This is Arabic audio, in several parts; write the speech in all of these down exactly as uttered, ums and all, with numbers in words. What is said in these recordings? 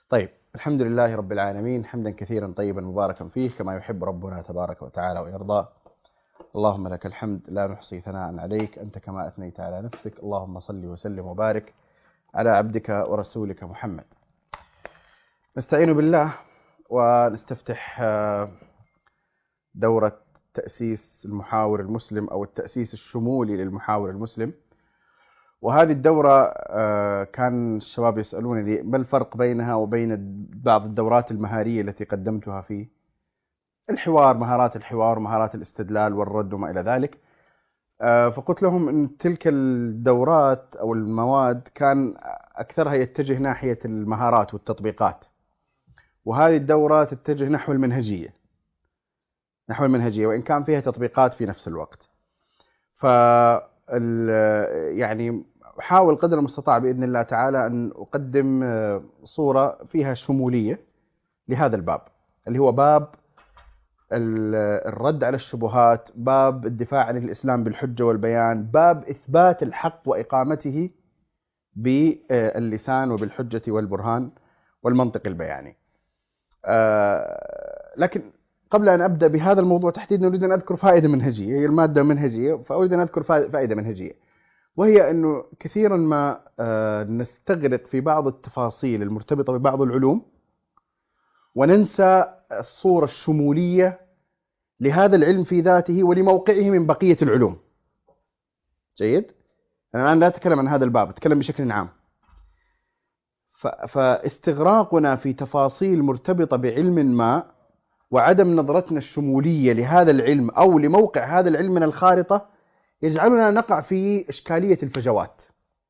طيب، الحمد لله رب العالمين حمدا كثيرا طيبا مباركا فيه كما يحب ربنا تبارك وتعالى ويرضى. اللهم لك الحمد لا نحصي ثناء عليك أنت كما أثنيت على نفسك. اللهم صل وسلم وبارك على عبدك ورسولك محمد. نستعين بالله ونستفتح دورة تأسيس المحاور المسلم أو التأسيس الشمولي للمحاور المسلم. وهذه الدورة كان الشباب يسألونني ما الفرق بينها وبين بعض الدورات المهارية التي قدمتها في الحوار، مهارات الحوار ومهارات الاستدلال والرد وما إلى ذلك. فقلت لهم أن تلك الدورات أو المواد كان أكثرها يتجه ناحية المهارات والتطبيقات، وهذه الدورة تتجه نحو المنهجية نحو المنهجية وإن كان فيها تطبيقات في نفس الوقت. ف يعني أحاول قدر المستطاع بإذن الله تعالى أن أقدم صورة فيها شمولية لهذا الباب اللي هو باب الرد على الشبهات، باب الدفاع عن الإسلام بالحجة والبيان، باب إثبات الحق وإقامته باللسان وبالحجة والبرهان والمنطق البياني. لكن قبل أن أبدأ بهذا الموضوع تحديدا أريد أن أذكر فائدة منهجية، هي المادة منهجية، فأريد أن أذكر فائدة منهجية، وهي أنه كثيرا ما نستغرق في بعض التفاصيل المرتبطة ببعض العلوم وننسى الصورة الشمولية لهذا العلم في ذاته ولموقعه من بقية العلوم. جيد؟ أنا الآن لا أتكلم عن هذا الباب، أتكلم بشكل عام. فاستغراقنا في تفاصيل مرتبطة بعلم ما وعدم نظرتنا الشمولية لهذا العلم أو لموقع هذا العلم من الخارطة يجعلنا نقع في إشكالية الفجوات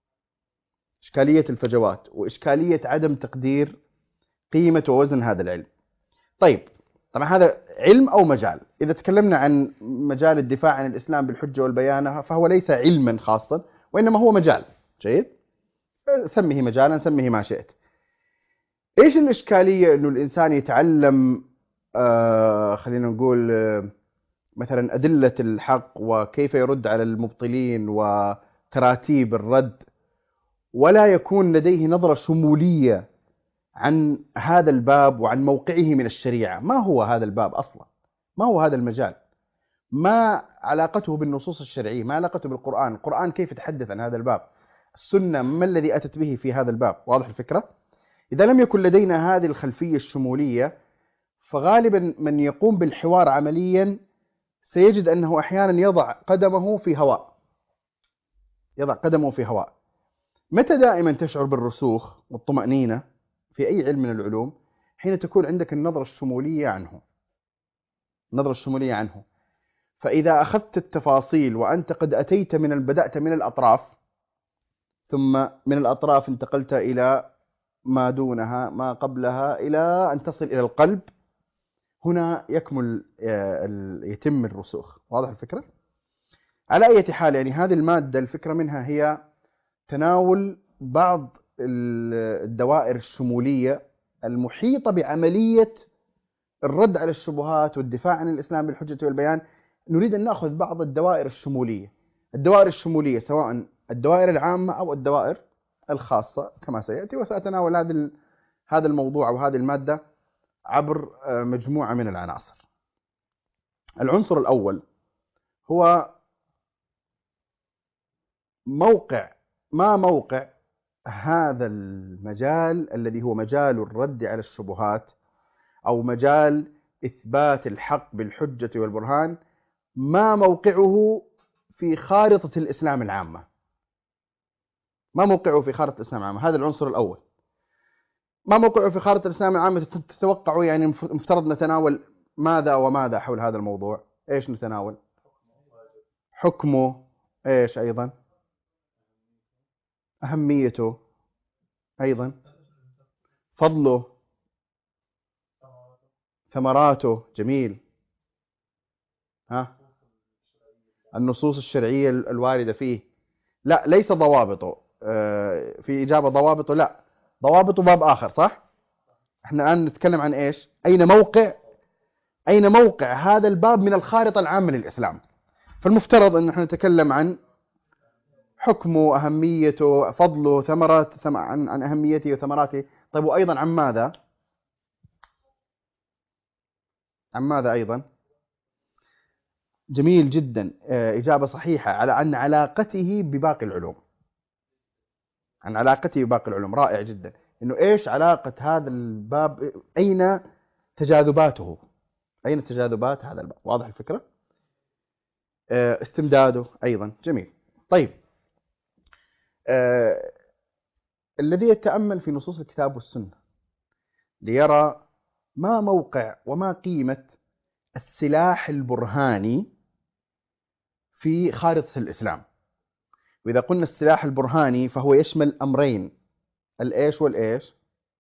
إشكالية الفجوات وإشكالية عدم تقدير قيمة ووزن هذا العلم. طيب، طبعا هذا علم أو مجال. إذا تكلمنا عن مجال الدفاع عن الإسلام بالحجة والبيان فهو ليس علما خاصا وإنما هو مجال. جيد؟ سميه مجالا، سميه ما شئت. إيش الإشكالية أنه الإنسان يتعلم آه خلينا نقول آه مثلا أدلة الحق وكيف يرد على المبطلين وتراتيب الرد ولا يكون لديه نظرة شمولية عن هذا الباب وعن موقعه من الشريعة؟ ما هو هذا الباب أصلا؟ ما هو هذا المجال؟ ما علاقته بالنصوص الشرعية؟ ما علاقته بالقرآن؟ القرآن كيف يتحدث عن هذا الباب؟ السنة ما الذي أتت به في هذا الباب؟ واضح الفكرة؟ إذا لم يكن لدينا هذه الخلفية الشمولية فغالبا من يقوم بالحوار عمليا سيجد أنه أحيانا يضع قدمه في هواء يضع قدمه في هواء. متى دائما تشعر بالرسوخ والطمأنينة في أي علم من العلوم؟ حين تكون عندك النظرة الشمولية عنه النظرة الشمولية عنه فإذا أخذت التفاصيل وأنت قد أتيت من بدأت من الأطراف ثم من الأطراف انتقلت إلى ما دونها ما قبلها إلى أن تصل إلى القلب، هنا يكمل يتم الرسوخ. واضح الفكرة؟ على أي حال، يعني هذه المادة الفكرة منها هي تناول بعض الدوائر الشمولية المحيطة بعملية الرد على الشبهات والدفاع عن الإسلام بالحجة والبيان. نريد أن نأخذ بعض الدوائر الشمولية الدوائر الشمولية سواء الدوائر العامة أو الدوائر الخاصة كما سيأتي، وسأتناول هذا هذا الموضوع وهذه المادة عبر مجموعة من العناصر. العنصر الأول هو موقع ما موقع هذا المجال الذي هو مجال الرد على الشبهات أو مجال إثبات الحق بالحجة والبرهان، ما موقعه في خارطة الإسلام العامة ما موقعه في خارطة الإسلام العامة هذا العنصر الأول. ما موقعه في خارطة الإسلام العامة؟ تتوقعوا يعني مفترض نتناول ماذا وماذا حول هذا الموضوع؟ إيش نتناول؟ حكمه، إيش أيضا؟ أهميته، أيضا فضله، ثمراته. جميل. ها؟ النصوص الشرعية الواردة فيه. لا، ليس ضوابطه. آه في إجابة ضوابطه؟ لا، ضوابطه باب آخر. صح؟ احنا الآن نتكلم عن إيش؟ أين موقع أين موقع هذا الباب من الخارطة العامة للإسلام؟ فالمفترض أن احنا نتكلم عن حكمه، أهميته، فضله، ثمرات عن عن أهميته وثمراته. طيب وأيضا عن ماذا؟ عن ماذا أيضا؟ جميل جدا، إجابة صحيحة، على عن علاقته بباقي العلوم. عن علاقته بباقي العلوم، رائع جدا. إنه إيش علاقة هذا الباب، أين تجاذباته، أين تجاذبات هذا الباب؟ واضح الفكرة؟ استمداده أيضا جميل. طيب آه الذي يتأمل في نصوص الكتاب والسنة ليرى ما موقع وما قيمة السلاح البرهاني في خارطة الإسلام. وإذا قلنا السلاح البرهاني فهو يشمل أمرين، الإيش والإيش؟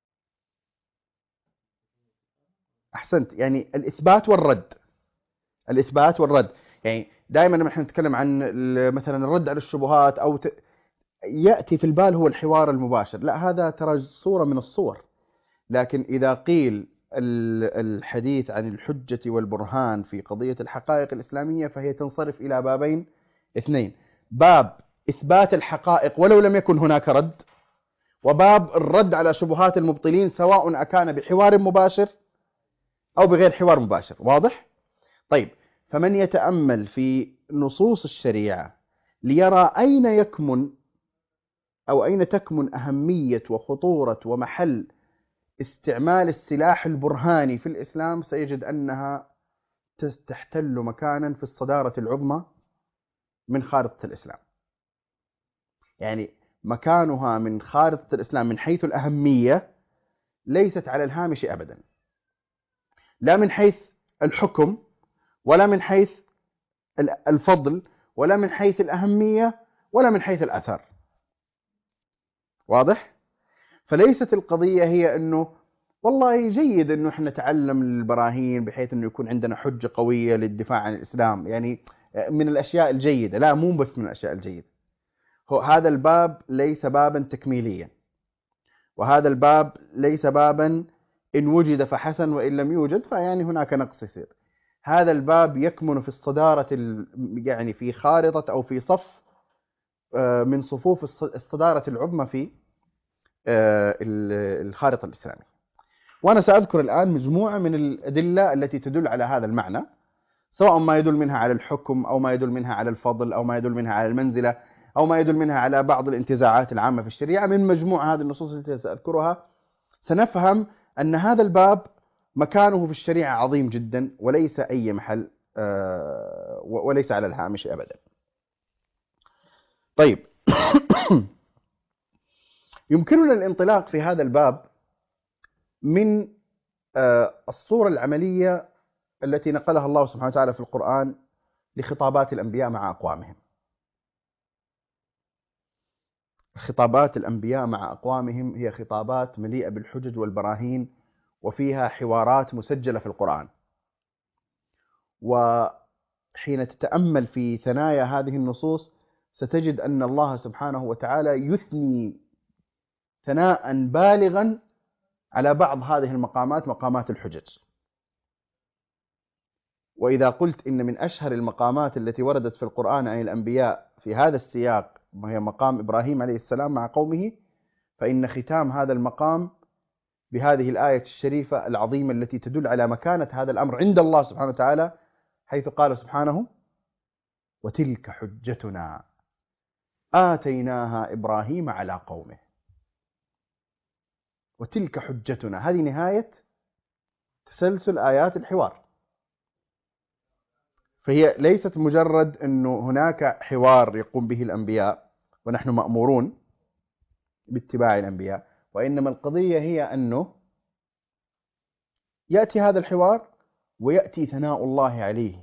أحسنت، يعني الإثبات والرد. الإثبات والرد، يعني دائما لما نحن نتكلم عن مثلا الرد على الشبهات أو ت... يأتي في البال هو الحوار المباشر، لا هذا ترى صورة من الصور. لكن إذا قيل الحديث عن الحجة والبرهان في قضية الحقائق الإسلامية فهي تنصرف إلى بابين اثنين: باب إثبات الحقائق ولو لم يكن هناك رد، وباب الرد على شبهات المبطلين سواء أكان بحوار مباشر أو بغير حوار مباشر. واضح؟ طيب، فمن يتأمل في نصوص الشريعة ليرى أين يكمن أو أين تكمن أهمية وخطورة ومحل استعمال السلاح البرهاني في الإسلام سيجد أنها تحتل مكانا في الصدارة العظمى من خارطة الإسلام. يعني مكانها من خارطة الإسلام من حيث الأهمية ليست على الهامش أبدا، لا من حيث الحكم ولا من حيث الفضل ولا من حيث الأهمية ولا من حيث الأثر. واضح؟ فليست القضية هي أنه والله جيد أنه احنا نتعلم البراهين بحيث أنه يكون عندنا حجة قوية للدفاع عن الإسلام، يعني من الأشياء الجيدة، لا مو بس من الأشياء الجيدة. هو هذا الباب ليس بابا تكميليا، وهذا الباب ليس بابا إن وجد فحسن وإن لم يوجد فيعني هناك نقص يصير. هذا الباب يكمن في الصدارة، يعني في خارطة أو في صف من صفوف الصدارة العظمى في الخارطة الإسلامية. وأنا سأذكر الآن مجموعة من الأدلة التي تدل على هذا المعنى، سواء ما يدل منها على الحكم أو ما يدل منها على الفضل أو ما يدل منها على المنزلة أو ما يدل منها على بعض الانتزاعات العامة في الشريعة. من مجموعة هذه النصوص التي سأذكرها سنفهم أن هذا الباب مكانه في الشريعة عظيم جدا وليس أي محل وليس على الهامش أبدا. طيب يمكننا الانطلاق في هذا الباب من الصورة العملية التي نقلها الله سبحانه وتعالى في القرآن لخطابات الأنبياء مع أقوامهم. خطابات الأنبياء مع أقوامهم هي خطابات مليئة بالحجج والبراهين وفيها حوارات مسجلة في القرآن. وحين تتأمل في ثنايا هذه النصوص ستجد أن الله سبحانه وتعالى يثني ثناء بالغا على بعض هذه المقامات، مقامات الحجج. وإذا قلت إن من أشهر المقامات التي وردت في القرآن عن الأنبياء في هذا السياق وهي مقام إبراهيم عليه السلام مع قومه، فإن ختام هذا المقام بهذه الآية الشريفة العظيمة التي تدل على مكانة هذا الأمر عند الله سبحانه وتعالى، حيث قال سبحانه: وتلك حجتنا آتيناها إبراهيم على قومه. وتلك حجتنا، هذه نهاية تسلسل آيات الحوار. فهي ليست مجرد أنه هناك حوار يقوم به الأنبياء ونحن مأمورون باتباع الأنبياء، وإنما القضية هي أنه يأتي هذا الحوار ويأتي ثناء الله عليه.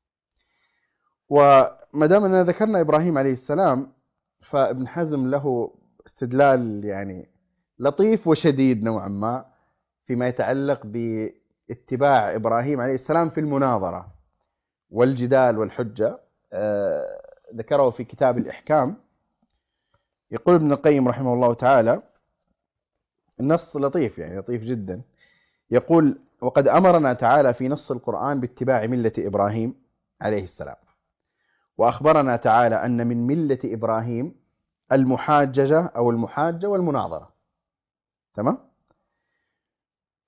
وما دامنا ذكرنا إبراهيم عليه السلام فابن حزم له استدلال يعني لطيف وشديد نوعا ما فيما يتعلق باتباع إبراهيم عليه السلام في المناظرة والجدال والحجة. آه ذكره في كتاب الإحكام. يقول ابن القيم رحمه الله تعالى النص لطيف، يعني لطيف جدا. يقول: وقد أمرنا تعالى في نص القرآن باتباع ملة إبراهيم عليه السلام، وأخبرنا تعالى أن من ملة إبراهيم المحاججة أو المحاجة والمناظرة. تمام؟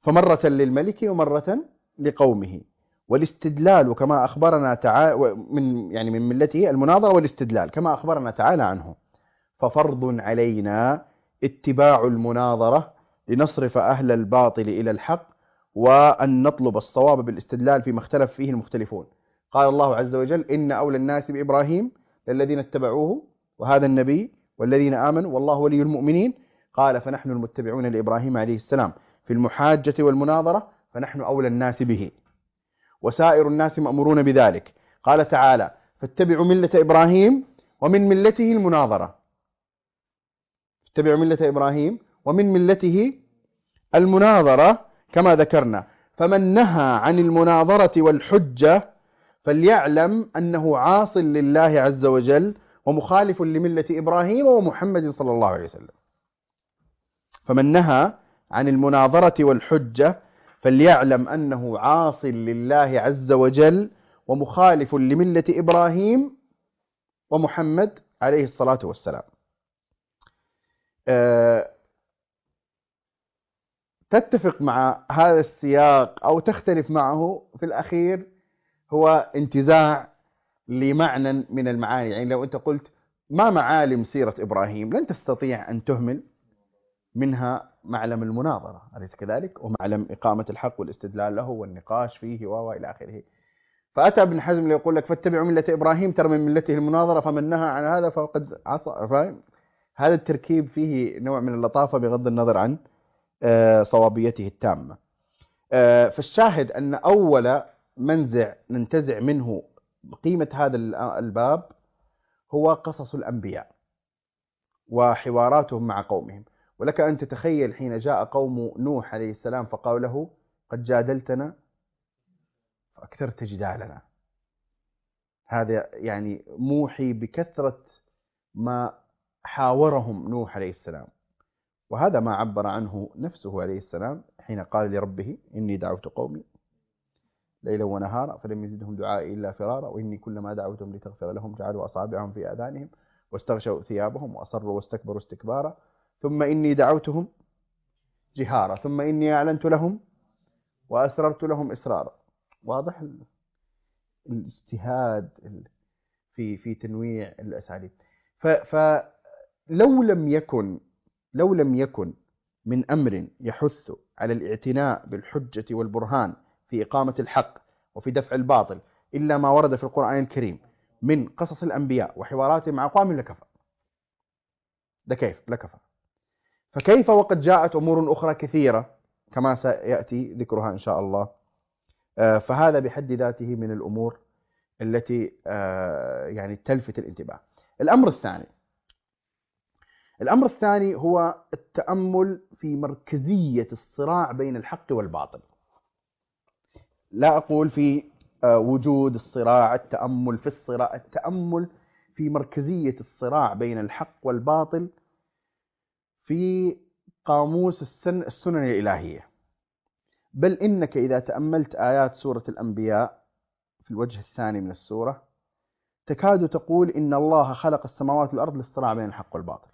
فمرة للملك ومرة لقومه. والاستدلال كما أخبرنا تعالى من يعني من ملته المناظرة والاستدلال كما أخبرنا تعالى عنه. ففرض علينا اتباع المناظرة لنصرف أهل الباطل إلى الحق، وأن نطلب الصواب بالاستدلال فيما اختلف فيه المختلفون. قال الله عز وجل: إن أولى الناس بإبراهيم للذين اتبعوه وهذا النبي والذين آمنوا والله ولي المؤمنين. قال: فنحن المتبعون لإبراهيم عليه السلام في المحاجة والمناظرة فنحن أولى الناس به، وسائر الناس مأمورون بذلك. قال تعالى: فاتبعوا ملة إبراهيم ومن ملته المناظرة. اتبعوا ملة إبراهيم ومن ملته المناظرة كما ذكرنا. فمن نهى عن المناظرة والحجة فليعلم أنه عاص لله عز وجل ومخالف لملة إبراهيم ومحمد صلى الله عليه وسلم. فمن نهى عن المناظرة والحجة فليعلم أنه عاص لله عز وجل ومخالف لملة إبراهيم ومحمد عليه الصلاة والسلام. أه تتفق مع هذا السياق أو تختلف معه في الأخير هو انتزاع لمعنى من المعاني. يعني لو أنت قلت ما معالم سيرة إبراهيم لن تستطيع أن تهمل منها معلم المناظرة، أليس كذلك؟ ومعلم إقامة الحق والاستدلال له والنقاش فيه وإلى آخره. فأتى ابن حزم ليقول لك: فاتبعوا ملة إبراهيم ترى من ملته المناظرة، فمن نهى عن هذا فقد عصى. فاهم؟ هذا التركيب فيه نوع من اللطافة بغض النظر عن صوابيته التامة. فالشاهد أن أول منزع ننتزع منه قيمة هذا الباب هو قصص الأنبياء وحواراتهم مع قومهم. ولك أن تتخيل حين جاء قوم نوح عليه السلام فقالوا له: قد جادلتنا فأكثرت جدالنا. هذا يعني موحي بكثرة ما حاورهم نوح عليه السلام، وهذا ما عبر عنه نفسه عليه السلام حين قال لربه: إني دعوت قومي ليلا ونهارا فلم يزدهم دعائي إلا فرارا وإني كلما دعوتهم لتغفر لهم جعلوا أصابعهم في آذانهم واستغشوا ثيابهم وأصروا واستكبروا استكبارا ثم إني دعوتهم جهارا ثم إني أعلنت لهم وأسررت لهم إسرارا. واضح الاجتهاد في في تنويع الأساليب. فلو لم يكن لو لم يكن من أمر يحث على الاعتناء بالحجة والبرهان في إقامة الحق وفي دفع الباطل إلا ما ورد في القرآن الكريم من قصص الأنبياء وحواراتهم مع أقوام لكفى. ده كيف لكفى. فكيف وقد جاءت أمور أخرى كثيرة كما سيأتي ذكرها إن شاء الله. فهذا بحد ذاته من الأمور التي يعني تلفت الانتباه. الأمر الثاني الأمر الثاني هو التأمل في مركزية الصراع بين الحق والباطل. لا أقول في وجود الصراع، التأمل في الصراع، التأمل في مركزية الصراع بين الحق والباطل في قاموس السنن الإلهية. بل إنك إذا تأملت آيات سورة الأنبياء في الوجه الثاني من السورة تكاد تقول إن الله خلق السماوات والأرض للصراع بين الحق والباطل.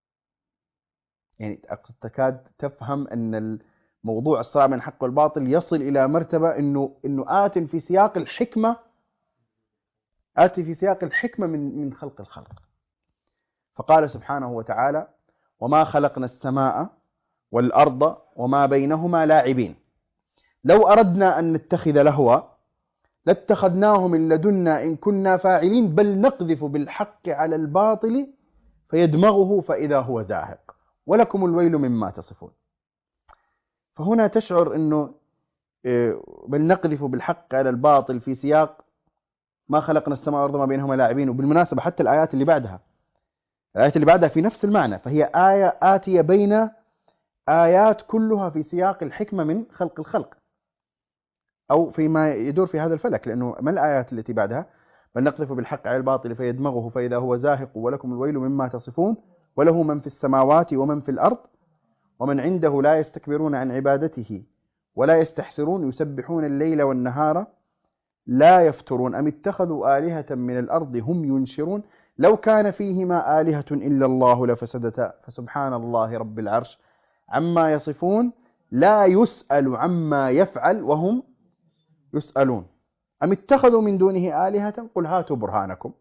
يعني تكاد تفهم أن موضوع الصراع بين الحق والباطل يصل إلى مرتبة إنه إنه آت في سياق الحكمة آت في سياق الحكمة من من خلق الخلق. فقال سبحانه وتعالى: وما خلقنا السماء والأرض وما بينهما لاعبين لو أردنا أن نتخذ لهوا لاتخذناه من لدنا إن كنا فاعلين بل نقذف بالحق على الباطل فيدمغه فإذا هو زاهق ولكم الويل مما تصفون. فهنا تشعر أنه بل نقذف بالحق على الباطل في سياق ما خلقنا السماء والأرض ما بينهما لاعبين. وبالمناسبة حتى الآيات اللي بعدها الآيات اللي بعدها في نفس المعنى، فهي آية آتية بين آيات كلها في سياق الحكمة من خلق الخلق أو فيما يدور في هذا الفلك. لأنه ما الآيات التي بعدها؟ بل نقذف بالحق على الباطل فيدمغه فإذا هو زاهق ولكم الويل مما تصفون وله من في السماوات ومن في الأرض ومن عنده لا يستكبرون عن عبادته ولا يستحسرون يسبحون الليل والنهار لا يفترون أم اتخذوا آلهة من الأرض هم ينشرون لو كان فيهما آلهة إلا الله لفسدتا فسبحان الله رب العرش عما يصفون لا يسأل عما يفعل وهم يسألون أم اتخذوا من دونه آلهة قل هاتوا برهانكم.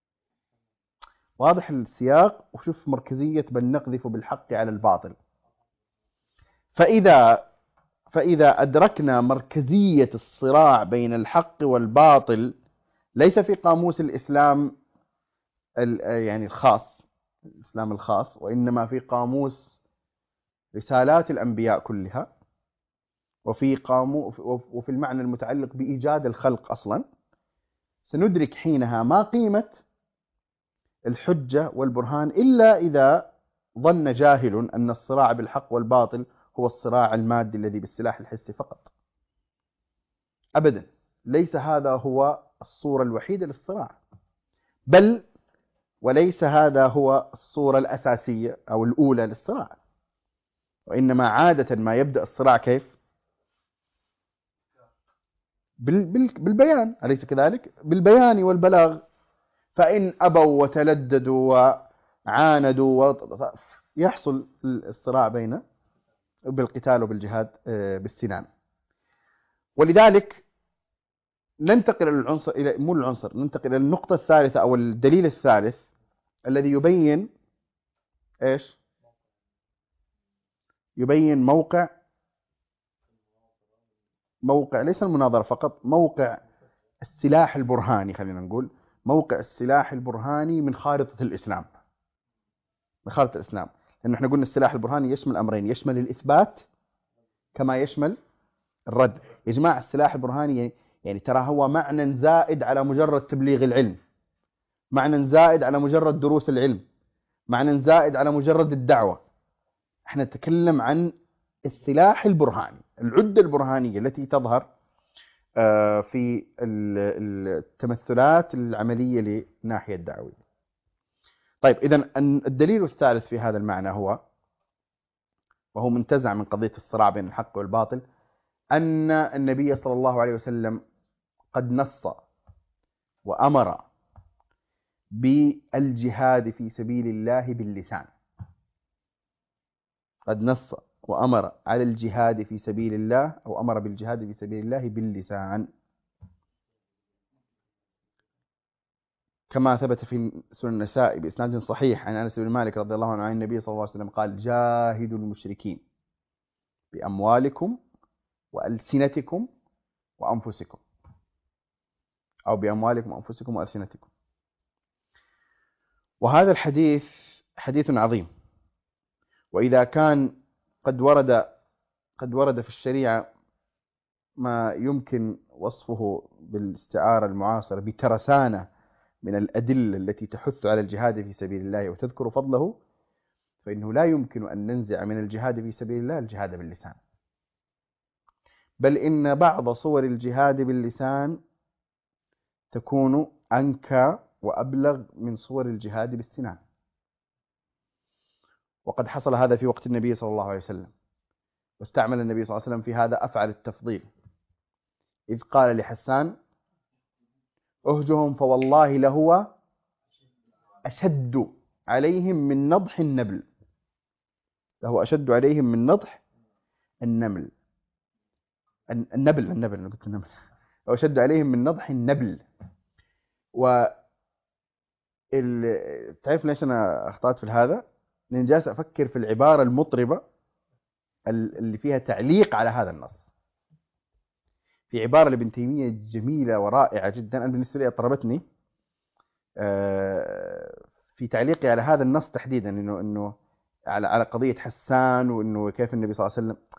واضح السياق، وشوف مركزية بل نقذف بالحق على الباطل. فإذا فإذا أدركنا مركزية الصراع بين الحق والباطل ليس في قاموس الإسلام يعني الخاص، الإسلام الخاص، وإنما في قاموس رسالات الأنبياء كلها، وفي قامو وفي المعنى المتعلق بإيجاد الخلق أصلا، سندرك حينها ما قيمة الحجة والبرهان إلا إذا ظن جاهل أن الصراع بالحق والباطل هو الصراع المادي الذي بالسلاح الحسي فقط. أبدا، ليس هذا هو الصورة الوحيدة للصراع، بل وليس هذا هو الصورة الأساسية أو الأولى للصراع، وإنما عادة ما يبدأ الصراع كيف؟ بالبيان، أليس كذلك؟ بالبيان والبلاغ. فإن أبوا وتلددوا وعاندوا يحصل الصراع بين بالقتال وبالجهاد بالسنان. ولذلك ننتقل إلى العنصر إلى مو العنصر ننتقل إلى النقطة الثالثة أو الدليل الثالث الذي يبين إيش؟ يبين موقع موقع ليس المناظرة فقط، موقع السلاح البرهاني، خلينا نقول موقع السلاح البرهاني من خارطة الإسلام، من خارطة الإسلام. لأنه احنا قلنا السلاح البرهاني يشمل أمرين، يشمل الإثبات كما يشمل الرد. يا جماعة السلاح البرهاني يعني ترى هو معنى زائد على مجرد تبليغ العلم، معنى زائد على مجرد دروس العلم، معنى زائد على مجرد الدعوة. احنا نتكلم عن السلاح البرهاني، العدة البرهانية التي تظهر في التمثلات العملية للناحية الدعوية. طيب، إذن الدليل الثالث في هذا المعنى هو، وهو منتزع من قضية الصراع بين الحق والباطل، أن النبي صلى الله عليه وسلم قد نص وأمر بالجهاد في سبيل الله باللسان. قد نص وأمر على الجهاد في سبيل الله، أو أمر بالجهاد في سبيل الله باللسان، كما ثبت في سنن النسائي بإسناد صحيح عن أنس بن مالك رضي الله عنه عن النبي صلى الله عليه وسلم قال: جاهدوا المشركين بأموالكم وألسنتكم وأنفسكم، أو بأموالكم وأنفسكم وألسنتكم. وهذا الحديث حديث عظيم، وإذا كان قد ورد قد ورد في الشريعة ما يمكن وصفه بالاستعارة المعاصرة بترسانة من الأدلة التي تحث على الجهاد في سبيل الله وتذكر فضله، فإنه لا يمكن أن ننزع من الجهاد في سبيل الله الجهاد باللسان، بل إن بعض صور الجهاد باللسان تكون أنكى وأبلغ من صور الجهاد بالسنان. وقد حصل هذا في وقت النبي صلى الله عليه وسلم، واستعمل النبي صلى الله عليه وسلم في هذا أفعل التفضيل، إذ قال لحسان: أهجهم فوالله لهو أشد عليهم من نضح النبل، لهو أشد عليهم من نضح النمل النبل النبل أنا قلت النمل لهو أشد عليهم من نضح النبل. و تعرف ليش أنا أخطأت في هذا؟ لأن جالس أفكر في العبارة المطربة اللي فيها تعليق على هذا النص. في عبارة لابن تيمية جميلة ورائعة جدا، أنا بالنسبة لي أطربتني في تعليقي على هذا النص تحديدا، إنه إنه على على قضية حسان، وإنه كيف النبي صلى الله عليه وسلم.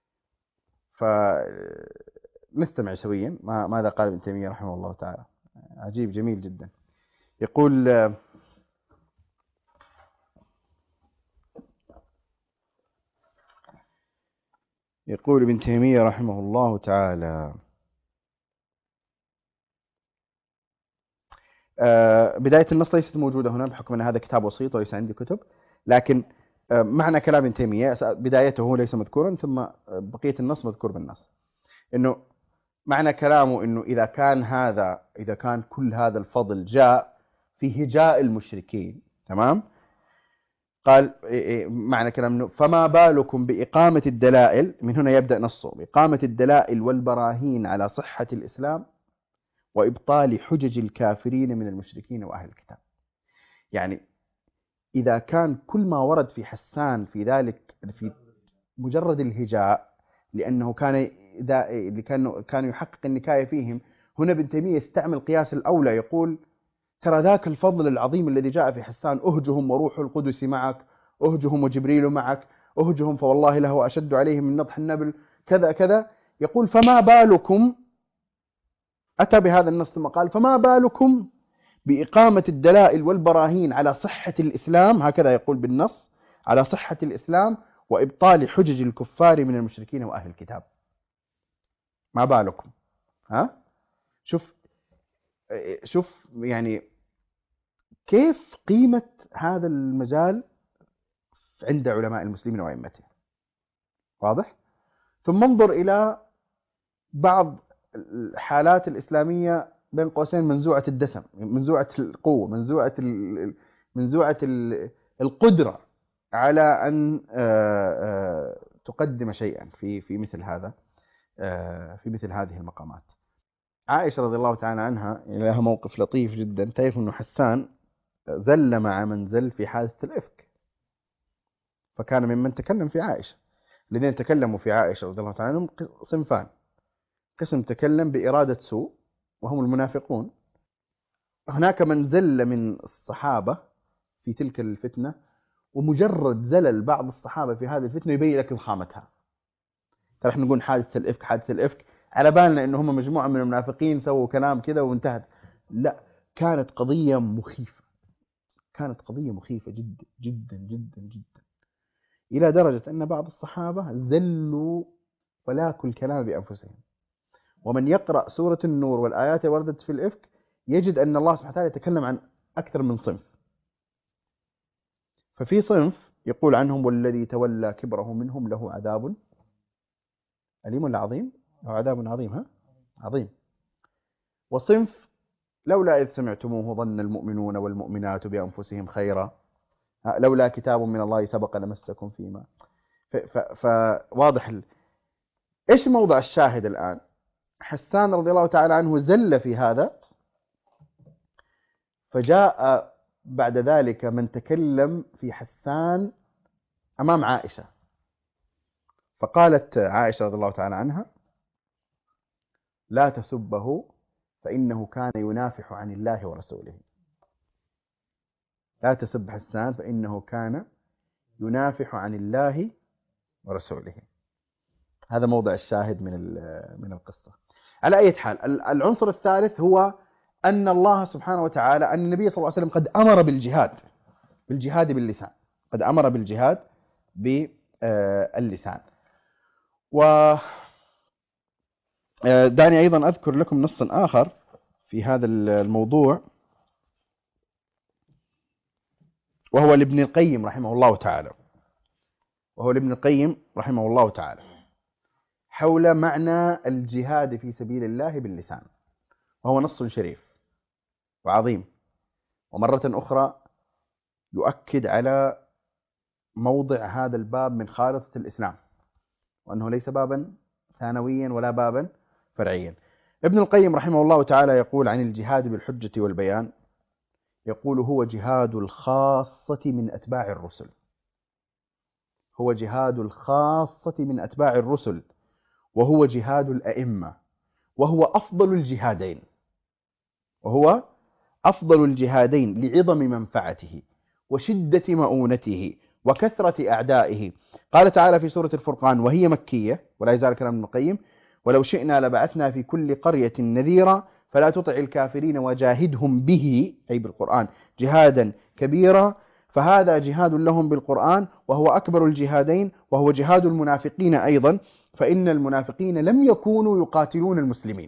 فنستمع سويا ماذا قال ابن تيمية رحمه الله تعالى. عجيب جميل جدا. يقول: يقول ابن تيمية رحمه الله تعالى: بداية النص ليست موجودة هنا بحكم أن هذا كتاب وسيط وليس عندي كتب، لكن معنى كلام ابن تيمية بدايته ليس مذكورا، ثم بقية النص مذكور بالنص. إنه معنى كلامه إنه إذا كان هذا إذا كان كل هذا الفضل جاء في هجاء المشركين، تمام، قال معنى كلام فما بالكم بإقامة الدلائل، من هنا يبدأ نصه، بإقامة الدلائل والبراهين على صحة الإسلام وإبطال حجج الكافرين من المشركين وأهل الكتاب. يعني إذا كان كل ما ورد في حسان في ذلك في مجرد الهجاء، لأنه كان إذا اللي كانوا كانوا يحقق النكاية فيهم، هنا ابن تيمية يستعمل قياس الأولى، يقول ترى ذاك الفضل العظيم الذي جاء في حسان، أهجهم وروح القدس معك، أهجهم وجبريل معك، أهجهم فوالله له أشد عليهم من نضح النبل، كذا كذا. يقول فما بالكم، أتى بهذا النص ثم قال فما بالكم بإقامة الدلائل والبراهين على صحة الإسلام، هكذا يقول بالنص، على صحة الإسلام وإبطال حجج الكفار من المشركين وأهل الكتاب. ما بالكم؟ ها؟ شوف شوف يعني كيف قيمة هذا المجال عند علماء المسلمين وأئمتهم. واضح؟ ثم انظر إلى بعض الحالات الإسلامية بين قوسين منزوعة الدسم، منزوعة القوة، منزوعة منزوعة القدرة على أن تقدم شيئا في في مثل هذا، في مثل هذه المقامات. عائشة رضي الله تعالى عنها لها موقف لطيف جدا. تعرف أنه حسان زل مع من زل في حادثة الإفك، فكان ممن تكلم في عائشة. الذين تكلموا في عائشة رضي الله تعالى عنهم صنفان: قسم تكلم بإرادة سوء وهم المنافقون، هناك من زل من الصحابة في تلك الفتنة، ومجرد زلل بعض الصحابة في هذه الفتنة يبين لك ضخامتها. ترى احنا نقول حادثة الإفك حادثة الإفك على بالنا إنه هم مجموعة من المنافقين سووا كلام كذا وانتهت. لا، كانت قضية مخيفة، كانت قضية مخيفة جدا جدا جدا جدا، إلى درجة أن بعض الصحابة زلوا ولاكوا الكلام بأنفسهم. ومن يقرأ سورة النور والآيات الواردة في الإفك يجد أن الله سبحانه وتعالى يتكلم عن أكثر من صنف. ففي صنف يقول عنهم والذي تولى كبره منهم له عذاب أليم ولا عظيم؟ له عذاب عظيم. ها؟ عظيم. وصنف لولا إذ سمعتموه ظن المؤمنون والمؤمنات بأنفسهم خيرا لولا كتاب من الله سبق لمسكم فيما. فواضح ال... إيش موضع الشاهد الآن؟ حسان رضي الله تعالى عنه زل في هذا، فجاء بعد ذلك من تكلم في حسان أمام عائشة، فقالت عائشة رضي الله تعالى عنها: لا تسبه فإنه كان ينافح عن الله ورسوله. لا تسب حسان فإنه كان ينافح عن الله ورسوله. هذا موضع الشاهد من من القصة. على أي حال، العنصر الثالث هو أن الله سبحانه وتعالى، أن النبي صلى الله عليه وسلم قد أمر بالجهاد بالجهاد باللسان، قد أمر بالجهاد باللسان. و دعني أيضا أذكر لكم نصا آخر في هذا الموضوع، وهو لابن القيم رحمه الله تعالى وهو لابن القيم رحمه الله تعالى حول معنى الجهاد في سبيل الله باللسان، وهو نص شريف وعظيم، ومرة أخرى يؤكد على موضع هذا الباب من خارطة الإسلام، وأنه ليس بابا ثانويا ولا بابا فرعيا. ابن القيم رحمه الله تعالى يقول عن الجهاد بالحجة والبيان، يقول: هو جهاد الخاصة من أتباع الرسل هو جهاد الخاصة من أتباع الرسل وهو جهاد الأئمة، وهو أفضل الجهادين وهو أفضل الجهادين لعظم منفعته وشدة مؤونته وكثرة أعدائه. قال تعالى في سورة الفرقان وهي مكية، ولا يزال كلام ابن القيم: ولو شئنا لبعثنا في كل قرية نذيرا فلا تطع الكافرين وجاهدهم به، أي بالقرآن، جهادا كبيرا. فهذا جهاد لهم بالقرآن وهو أكبر الجهادين، وهو جهاد المنافقين أيضا، فإن المنافقين لم يكونوا يقاتلون المسلمين.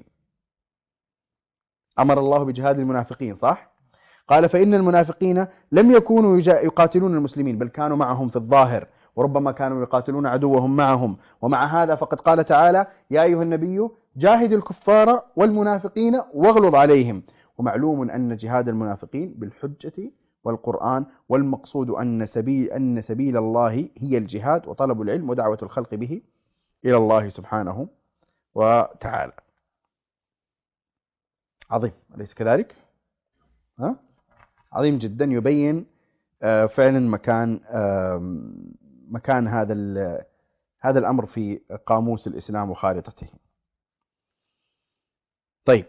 أمر الله بجهاد المنافقين، صح؟ قال: فإن المنافقين لم يكونوا يقاتلون المسلمين، بل كانوا معهم في الظاهر، وربما كانوا يقاتلون عدوهم معهم. ومع هذا فقد قال تعالى: يا أيها النبي جاهد الكفار والمنافقين واغلظ عليهم. ومعلوم أن جهاد المنافقين بالحجة والقرآن، والمقصود أن سبيل أن سبيل الله هي الجهاد وطلب العلم ودعوة الخلق به إلى الله سبحانه وتعالى. عظيم، أليس كذلك؟ ها؟ عظيم جدا، يبين فعلا مكان مكان هذا هذا الأمر في قاموس الإسلام وخارطته. طيب،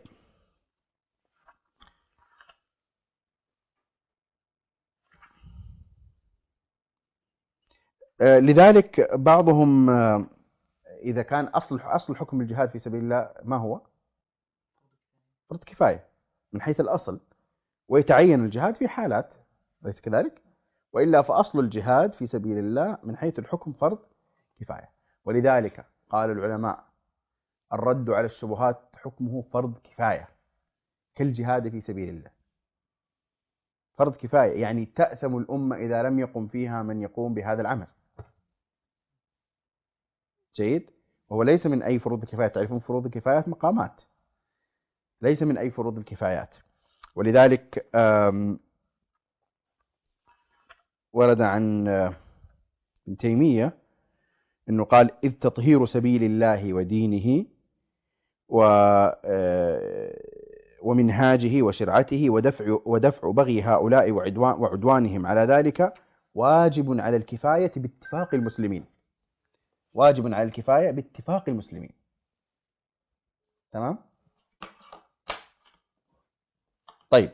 لذلك بعضهم إذا كان أصل أصل حكم الجهاد في سبيل الله ما هو؟ فرض كفاية من حيث الأصل، ويتعين الجهاد في حالات، ليس كذلك؟ وإلا فأصل الجهاد في سبيل الله من حيث الحكم فرض كفاية. ولذلك قال العلماء الرد على الشبهات حكمه فرض كفاية كالجهاد في سبيل الله. فرض كفاية يعني تأثم الأمة إذا لم يقم فيها من يقوم بهذا العمل. جيد؟ وهو ليس من أي فروض الكفاية، تعرفون فروض الكفايات مقامات، ليس من أي فروض الكفايات. ولذلك ورد عن ابن تيمية أنه قال إذ تطهير سبيل الله ودينه ومنهاجه وشرعته ودفع, ودفع بغي هؤلاء وعدوانهم على ذلك واجب على الكفاية باتفاق المسلمين. واجب على الكفاية باتفاق المسلمين. تمام؟ طيب،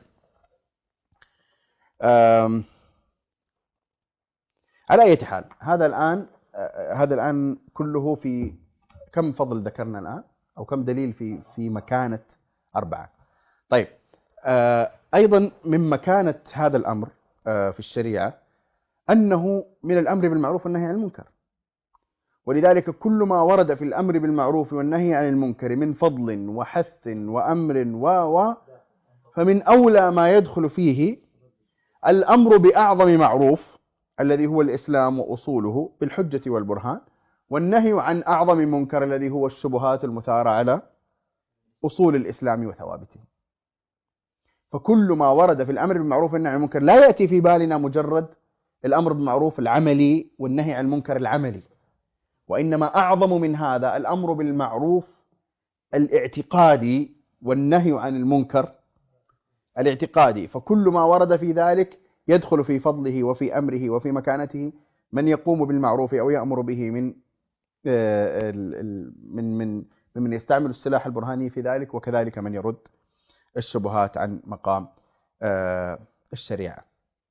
على أي حال هذا الآن هذا الآن كله في كم فضل ذكرنا الآن، أو كم دليل في في مكانة أربعة. طيب، أيضا من مكانة هذا الأمر في الشريعة أنه من الأمر بالمعروف والنهي عن المنكر. ولذلك كل ما ورد في الأمر بالمعروف والنهي عن المنكر من فضل وحث وأمر و و فمن أولى ما يدخل فيه الأمر بأعظم معروف الذي هو الإسلام وأصوله بالحجة والبرهان، والنهي عن أعظم منكر الذي هو الشبهات المثارة على أصول الإسلام وثوابته. فكل ما ورد في الأمر بالمعروف والنهي عن المنكر لا يأتي في بالنا مجرد الأمر بالمعروف العملي والنهي عن المنكر العملي، وإنما أعظم من هذا الأمر بالمعروف الاعتقادي والنهي عن المنكر الاعتقادي. فكل ما ورد في ذلك يدخل في فضله وفي أمره وفي مكانته من يقوم بالمعروف أو يأمر به من من من من يستعمل السلاح البرهاني في ذلك، وكذلك من يرد الشبهات عن مقام الشريعة.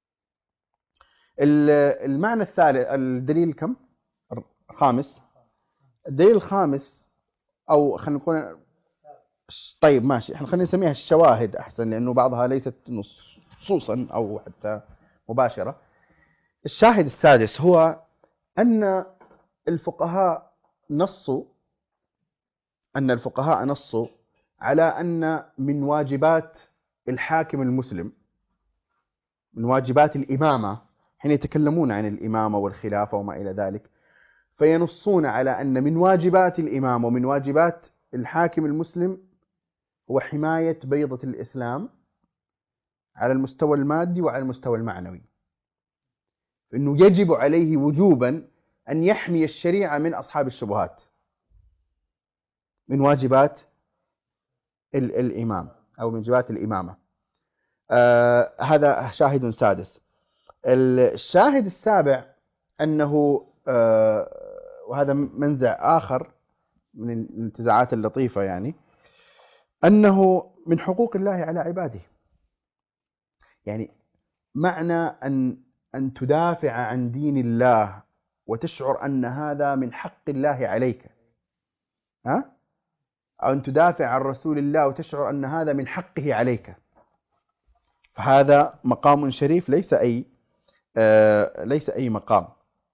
المعنى الثالث، الدليل كم؟ الخامس. الدليل الخامس، أو خلينا نقول طيب ماشي، احنا خلينا نسميها الشواهد أحسن، لأنه بعضها ليست نصوصا أو حتى مباشرة. الشاهد السادس هو أن الفقهاء نصوا أن الفقهاء نصوا على أن من واجبات الحاكم المسلم، من واجبات الإمامة، حين يتكلمون عن الإمامة والخلافة وما إلى ذلك، فينصون على أن من واجبات الإمام ومن واجبات الحاكم المسلم هو حماية بيضة الإسلام على المستوى المادي وعلى المستوى المعنوي. إنه يجب عليه وجوبا أن يحمي الشريعة من أصحاب الشبهات، من واجبات الإمام أو من واجبات الإمامة. آه هذا شاهد سادس. الشاهد السابع أنه آه وهذا منزع آخر من الانتزاعات اللطيفة، يعني أنه من حقوق الله على عباده. يعني معنى أن أن تدافع عن دين الله وتشعر أن هذا من حق الله عليك، ها؟ أو أن تدافع عن رسول الله وتشعر أن هذا من حقه عليك، فهذا مقام شريف ليس أي آه ليس أي مقام.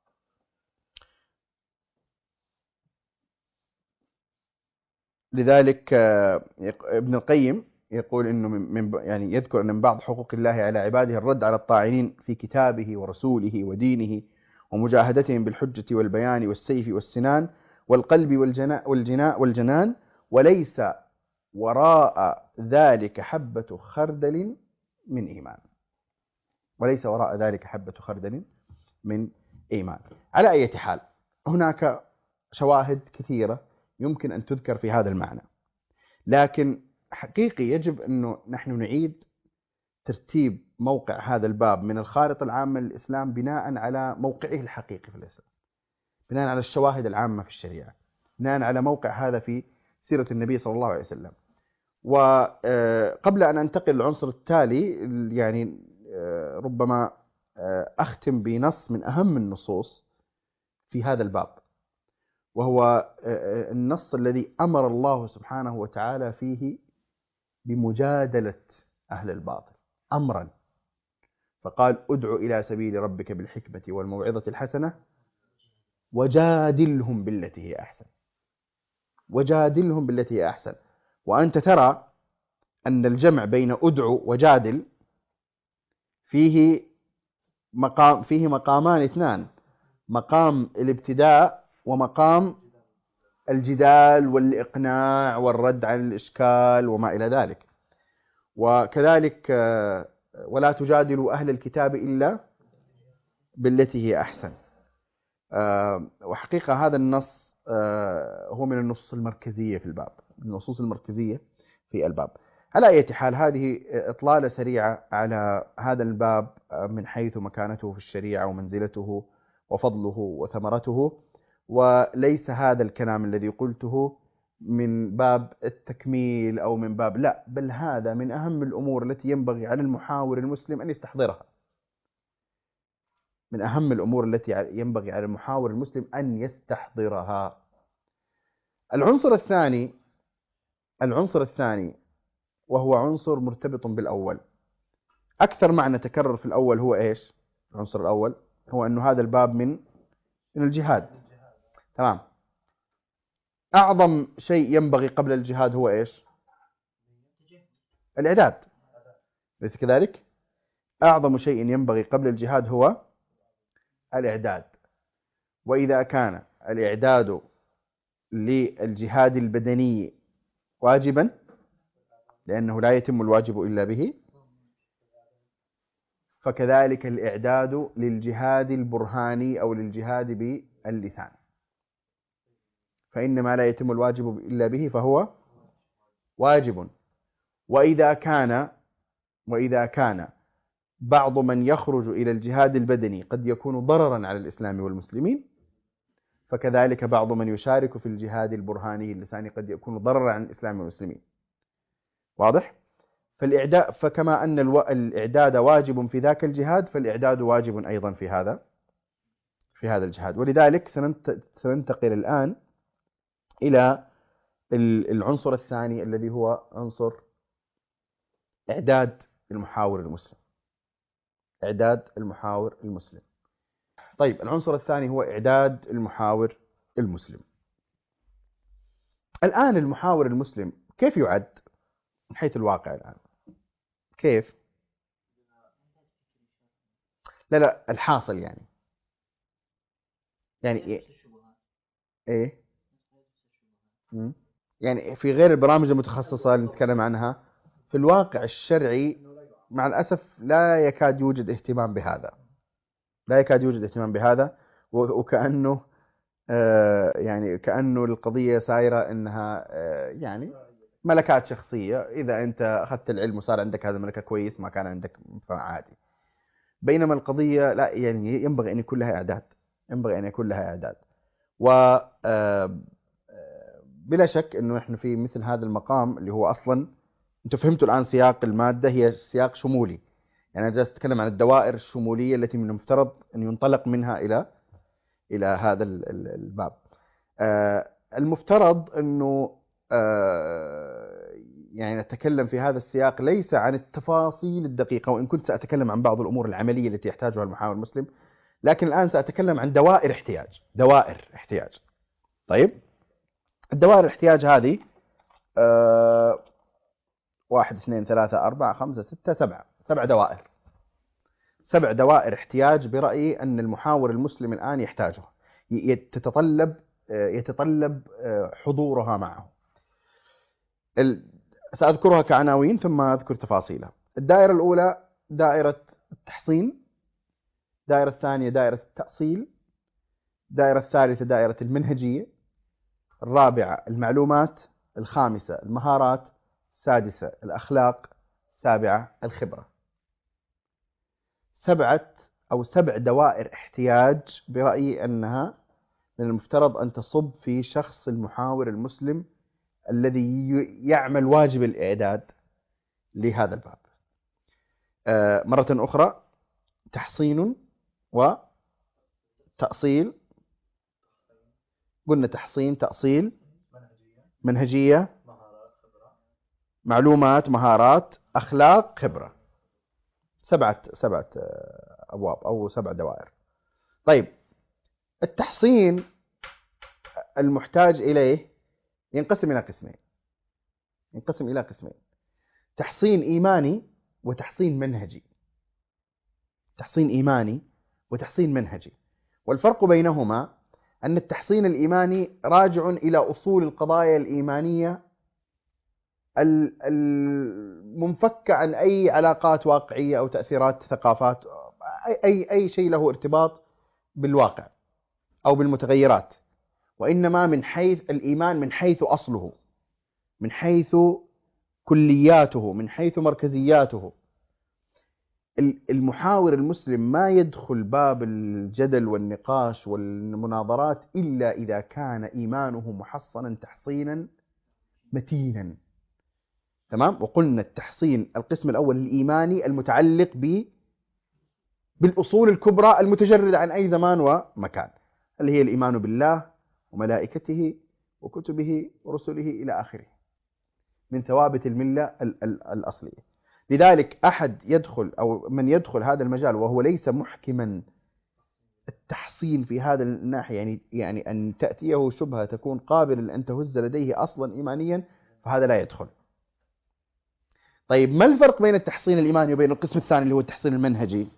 لذلك آه ابن القيم يقول إنه من يعني يذكر أن من بعض حقوق الله على عباده الرد على الطاعنين في كتابه ورسوله ودينه ومجاهدتهم بالحجة والبيان والسيف والسنان والقلب والجناء والجناء والجنان، وليس وراء ذلك حبة خردل من إيمان. وليس وراء ذلك حبة خردل من إيمان. على أي حال، هناك شواهد كثيرة يمكن أن تذكر في هذا المعنى، لكن حقيقي يجب أنه نحن نعيد ترتيب موقع هذا الباب من الخارطة العامة للإسلام بناء على موقعه الحقيقي في الإسلام، بناء على الشواهد العامة في الشريعة، بناء على موقع هذا في سيرة النبي صلى الله عليه وسلم. وقبل أن أنتقل للعنصر التالي، يعني ربما أختم بنص من أهم النصوص في هذا الباب، وهو النص الذي أمر الله سبحانه وتعالى فيه بمجادلة أهل الباطل أمرا، فقال: ادع إلى سبيل ربك بالحكمة والموعظة الحسنة وجادلهم بالتي هي أحسن. وجادلهم بالتي هي أحسن. وأنت ترى أن الجمع بين أدعو وجادل فيه مقام فيه مقامان اثنان: مقام الابتداء ومقام الجدال والإقناع والرد على الإشكال وما إلى ذلك. وكذلك ولا تجادلوا أهل الكتاب إلا بالتي هي أحسن. وحقيقة هذا النص هو من النصوص المركزية في الباب، النصوص المركزية في الباب. على أي حال، هذه إطلالة سريعة على هذا الباب من حيث مكانته في الشريعة ومنزلته وفضله وثمرته، وليس هذا الكلام الذي قلته من باب التكميل أو من باب لا، بل هذا من أهم الأمور التي ينبغي على المحاور المسلم أن يستحضرها. من أهم الأمور التي ينبغي على المحاور المسلم أن يستحضرها. العنصر الثاني العنصر الثاني وهو عنصر مرتبط بالأول. أكثر معنى تكرر في الأول هو إيش؟ العنصر الأول هو أن هذا الباب من من الجهاد. تمام. أعظم شيء ينبغي قبل الجهاد هو إيش؟ الإعداد، ليس كذلك؟ أعظم شيء ينبغي قبل الجهاد هو الإعداد. وإذا كان الإعداد للجهاد البدني واجبا، لأنه لا يتم الواجب إلا به، فكذلك الإعداد للجهاد البرهاني أو للجهاد باللسان، فإنما لا يتم الواجب إلا به فهو واجب. وإذا كان وإذا كان بعض من يخرج إلى الجهاد البدني قد يكون ضررا على الإسلام والمسلمين، فكذلك بعض من يشارك في الجهاد البرهاني اللساني قد يكون ضررا على الإسلام والمسلمين. واضح؟ فالإعداد فكما أن الإعداد واجب في ذاك الجهاد، فالإعداد واجب أيضا في هذا في هذا الجهاد. ولذلك سننتقل الآن إلى العنصر الثاني الذي هو عنصر إعداد المحاور المسلم. إعداد المحاور المسلم. طيب، العنصر الثاني هو إعداد المحاور المسلم. الآن المحاور المسلم كيف يعد من حيث الواقع الآن؟ كيف؟ لا لا الحاصل يعني يعني إيه؟ إيه؟ مم. يعني في غير البرامج المتخصصة اللي نتكلم عنها، في الواقع الشرعي مع الأسف لا يكاد يوجد اهتمام بهذا لا يكاد يوجد اهتمام بهذا وكأنه آه يعني كأنه القضية سايرة إنها آه يعني ملكات شخصية. إذا أنت أخذت العلم وصار عندك هذا الملكة كويس، ما كان عندك فعادي. بينما القضية لا، يعني ينبغي أن يكون لها إعداد ينبغي أن يكون لها إعداد و بلا شك أنه نحن في مثل هذا المقام اللي هو أصلا أنتم فهمتوا الآن سياق المادة، هي سياق شمولي. يعني أنا جالس أتكلم عن الدوائر الشمولية التي من المفترض أن ينطلق منها إلى إلى هذا الباب. المفترض أنه يعني نتكلم في هذا السياق ليس عن التفاصيل الدقيقة، وإن كنت سأتكلم عن بعض الأمور العملية التي يحتاجها المحاور المسلم، لكن الآن سأتكلم عن دوائر احتياج دوائر احتياج طيب، الدوائر الاحتياج هذه أه واحد اثنين ثلاثة أربعة خمسة ستة سبعة سبع دوائر سبع دوائر احتياج برأيي أن المحاور المسلم الآن يحتاجها، يتطلب يتطلب حضورها معه. سأذكرها كعناوين ثم أذكر تفاصيلها. الدائرة الأولى دائرة التحصين، الدائرة الثانية دائرة التأصيل، الدائرة الثالثة دائرة المنهجية، الرابعة المعلومات، الخامسة المهارات، السادسة الأخلاق، السابعة الخبرة. سبعة أو سبع دوائر احتياج برأيي أنها من المفترض أن تصب في شخص المحاور المسلم الذي يعمل واجب الإعداد لهذا الباب. آه مرة أخرى، تحصين وتأصيل، قلنا تحصين تأصيل منهجية معلومات مهارات أخلاق خبرة. سبعة سبعة أبواب أو سبع دوائر. طيب، التحصين المحتاج إليه ينقسم إلى قسمين ينقسم إلى قسمين تحصين إيماني وتحصين منهجي. تحصين إيماني وتحصين منهجي، والفرق بينهما أن التحصين الإيماني راجع إلى أصول القضايا الإيمانية المنفكة عن أي علاقات واقعية أو تأثيرات ثقافات، أي, أي, أي شيء له ارتباط بالواقع أو بالمتغيرات، وإنما من حيث الإيمان، من حيث أصله، من حيث كلياته، من حيث مركزياته. المحاور المسلم ما يدخل باب الجدل والنقاش والمناظرات إلا إذا كان إيمانه محصنا تحصينا متينا. تمام؟ وقلنا التحصين القسم الأول الإيماني المتعلق ب بالأصول الكبرى المتجردة عن أي زمان ومكان، اللي هي الإيمان بالله وملائكته وكتبه ورسله إلى آخره من ثوابت الملة الأصلية. لذلك أحد يدخل أو من يدخل هذا المجال وهو ليس محكما التحصين في هذا الناحية، يعني يعني أن تأتيه شبهة تكون قابلة أن تهز لديه أصلا إيمانيا، فهذا لا يدخل. طيب، ما الفرق بين التحصين الإيماني وبين القسم الثاني اللي هو التحصين المنهجي؟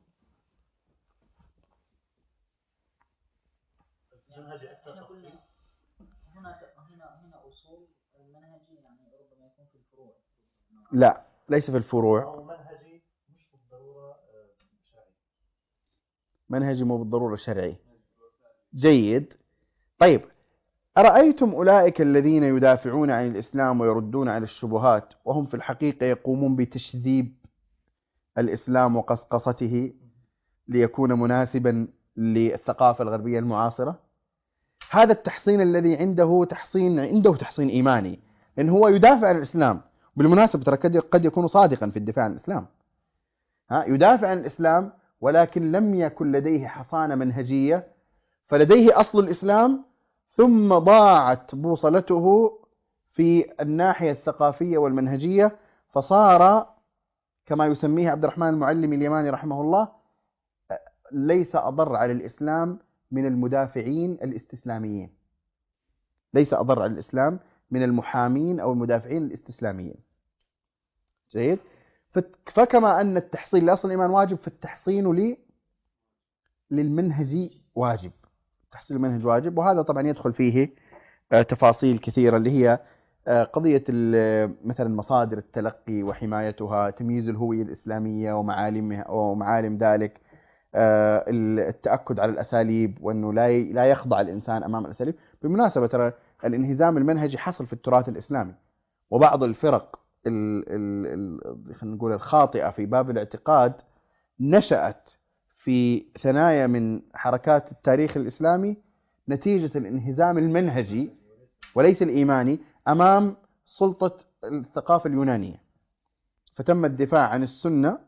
لا، ليس في الفروع. منهجي مش بالضرورة شرعي. منهجي مو بالضرورة شرعي. جيد. طيب، أرأيتم أولئك الذين يدافعون عن الإسلام ويردون على الشبهات وهم في الحقيقة يقومون بتشذيب الإسلام وقصقصته ليكون مناسبا للثقافة الغربية المعاصرة؟ هذا التحصين الذي عنده تحصين عنده تحصين إيماني، لأن هو يدافع عن الإسلام. بالمناسبة ترى قد يكون صادقا في الدفاع عن الإسلام، ها، يدافع عن الإسلام، ولكن لم يكن لديه حصانة منهجية، فلديه أصل الإسلام ثم ضاعت بوصلته في الناحية الثقافية والمنهجية، فصار كما يسميه عبد الرحمن المعلمي اليماني رحمه الله ليس أضر على الإسلام من المدافعين الاستسلاميين، ليس أضر على الإسلام من المحامين أو المدافعين الاستسلاميين. جيد. فكما أن التحصين لأصل الإيمان واجب، فالتحصين لي للمنهج واجب. تحصيل المنهج واجب، وهذا طبعا يدخل فيه تفاصيل كثيرة، اللي هي قضية مثلا مصادر التلقي وحمايتها، تمييز الهوية الإسلامية ومعالمها ومعالم ذلك، التأكد على الأساليب، وأنه لا لا يخضع الإنسان أمام الأساليب. بالمناسبة ترى الانهزام المنهجي حصل في التراث الإسلامي، وبعض الفرق خلينا نقول الخاطئة في باب الاعتقاد نشأت في ثنايا من حركات التاريخ الإسلامي نتيجة الانهزام المنهجي وليس الإيماني أمام سلطة الثقافة اليونانية، فتم الدفاع عن السنة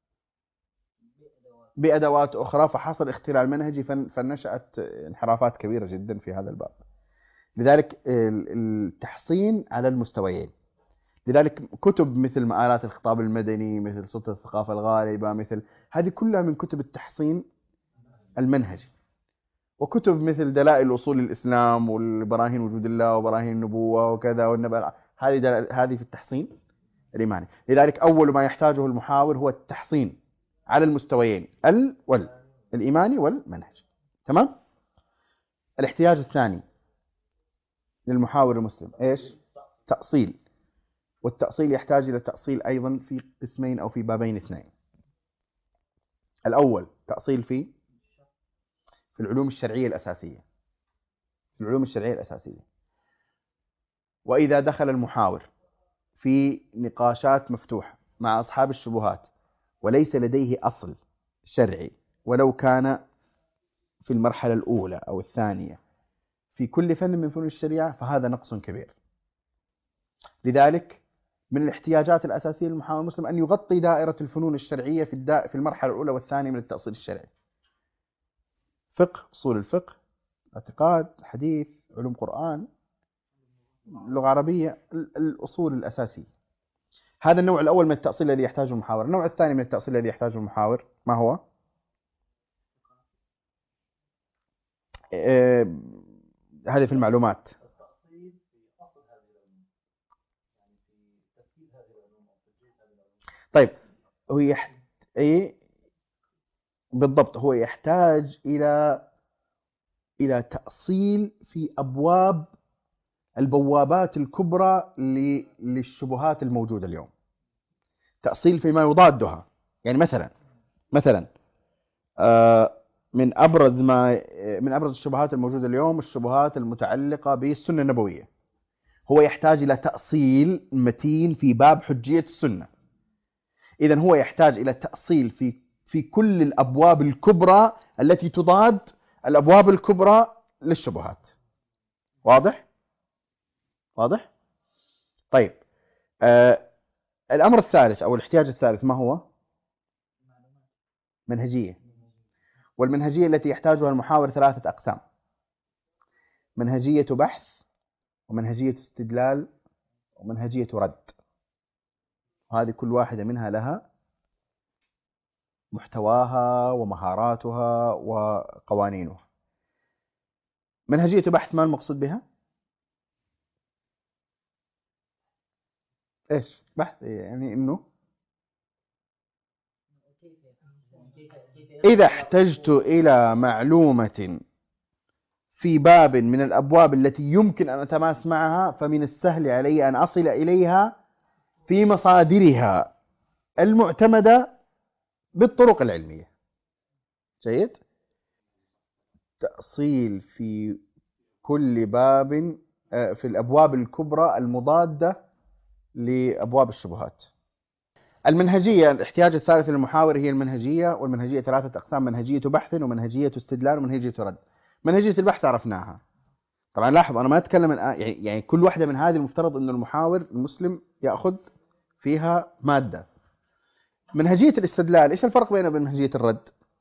بأدوات أخرى، فحصل اختلال منهجي، فنشأت انحرافات كبيرة جدا في هذا الباب. لذلك التحصين على المستويين. لذلك كتب مثل مآلات الخطاب المدني، مثل سلطة الثقافة الغالبة، مثل هذه كلها من كتب التحصين المنهجي. وكتب مثل دلائل أصول الإسلام والبراهين وجود الله وبراهين النبوة وكذا والنبأ، هذه هذه في التحصين الإيماني. لذلك أول ما يحتاجه المحاور هو التحصين على المستويين ال وال الإيماني والمنهج. تمام؟ الاحتياج الثاني للمحاور المسلم إيش؟ تأصيل. والتأصيل يحتاج إلى تأصيل أيضا في قسمين أو في بابين اثنين. الأول تأصيل في في العلوم الشرعية الأساسية، في العلوم الشرعية الأساسية. وإذا دخل المحاور في نقاشات مفتوحة مع أصحاب الشبهات وليس لديه أصل شرعي ولو كان في المرحلة الأولى أو الثانية في كل فن من فنون الشريعة، فهذا نقص كبير. لذلك من الاحتياجات الأساسية للمحاور المسلم أن يغطي دائرة الفنون الشرعية في الدا... في المرحلة الأولى والثانية من التأصيل الشرعي: فقه، أصول الفقه، اعتقاد، حديث، علوم قرآن، لغة عربية، الأصول الأساسية. هذا النوع الأول من التأصيل الذي يحتاجه المحاور. النوع الثاني من التأصيل الذي يحتاجه المحاور ما هو؟ آه، هذه في المعلومات. طيب هو يحت... إيه بالضبط، هو يحتاج إلى إلى تأصيل في أبواب البوابات الكبرى للشبهات الموجودة اليوم، تأصيل فيما يضادها. يعني مثلا مثلا من أبرز ما من أبرز الشبهات الموجودة اليوم الشبهات المتعلقة بالسنة النبوية. هو يحتاج إلى تأصيل متين في باب حجية السنة. إذن هو يحتاج إلى تأصيل في في كل الأبواب الكبرى التي تضاد الأبواب الكبرى للشبهات. واضح؟ واضح؟ طيب آه الأمر الثالث أو الاحتياج الثالث ما هو؟ منهجية. والمنهجية التي يحتاجها المحاور ثلاثة أقسام: منهجية بحث، ومنهجية استدلال، ومنهجية رد. وهذه كل واحدة منها لها محتواها ومهاراتها وقوانينها. منهجية بحث ما المقصود بها؟ إيش بحث؟ يعني إنه إذا احتجت إلى معلومة في باب من الأبواب التي يمكن أن أتماس معها، فمن السهل علي أن أصل إليها في مصادرها المعتمدة بالطرق العلمية. جيد؟ تأصيل في كل باب في الأبواب الكبرى المضادة لأبواب الشبهات. المنهجية، الاحتياج الثالث للمحاور هي المنهجية. والمنهجية ثلاثة أقسام: منهجية بحث، ومنهجية استدلال، ومنهجية رد. منهجية البحث عرفناها. طبعا لاحظ أنا ما أتكلم الآن، يعني كل واحدة من هذه المفترض أن المحاور المسلم يأخذ فيها مادة. منهجية الاستدلال، إيش الفرق بينها وبين منهجية الرد؟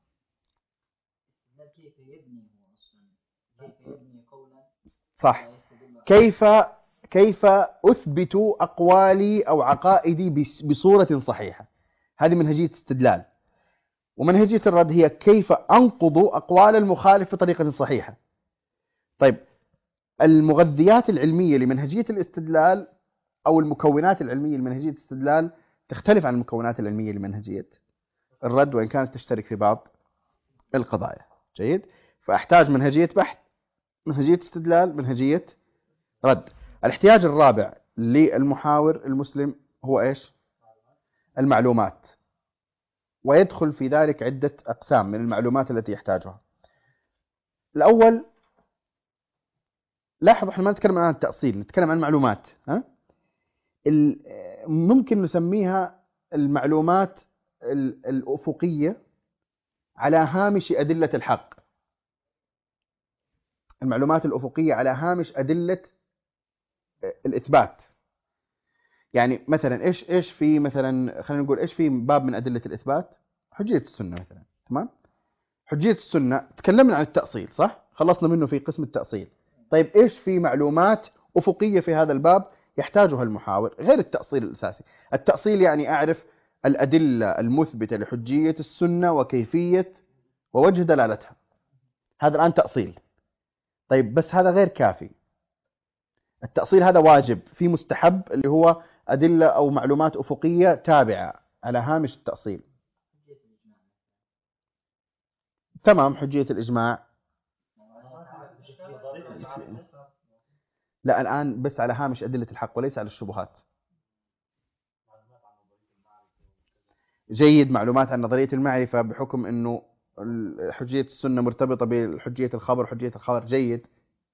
صح. كيف كيف أثبت أقوالي أو عقائدي بصورة صحيحة؟ هذه منهجية استدلال. ومنهجية الرد هي كيف أنقض أقوال المخالف بطريقة صحيحة. طيب المغذيات العلمية لمنهجية الاستدلال أو المكونات العلمية لمنهجية الاستدلال تختلف عن المكونات العلمية لمنهجية الرد، وإن كانت تشترك في بعض القضايا. جيد؟ فأحتاج منهجية بحث، منهجية استدلال، منهجية رد. الاحتياج الرابع للمحاور المسلم هو إيش؟ المعلومات. ويدخل في ذلك عدة أقسام من المعلومات التي يحتاجها. الأول، لاحظوا احنا ما نتكلم عن التأصيل، نتكلم عن المعلومات. ها؟ ممكن نسميها المعلومات الأفقية على هامش أدلة الحق. المعلومات الأفقية على هامش أدلة الإثبات. يعني مثلا إيش إيش في مثلا خلينا نقول إيش في باب من أدلة الإثبات؟ حجية السنة مثلا. تمام؟ حجية السنة تكلمنا عن التأصيل، صح؟ خلصنا منه في قسم التأصيل. طيب إيش في معلومات أفقية في هذا الباب يحتاجها المحاور غير التأصيل الأساسي؟ التأصيل يعني أعرف الأدلة المثبتة لحجية السنة وكيفية ووجه دلالتها. هذا الآن تأصيل. طيب بس هذا غير كافي. التأصيل هذا واجب، في مستحب اللي هو أدلة أو معلومات أفقية تابعة على هامش التأصيل. تمام. حجية الإجماع لا، الآن بس على هامش أدلة الحق وليس على الشبهات. جيد. معلومات عن نظرية المعرفة بحكم أنه حجية السنة مرتبطة بحجية الخبر، حجية الخبر جيد.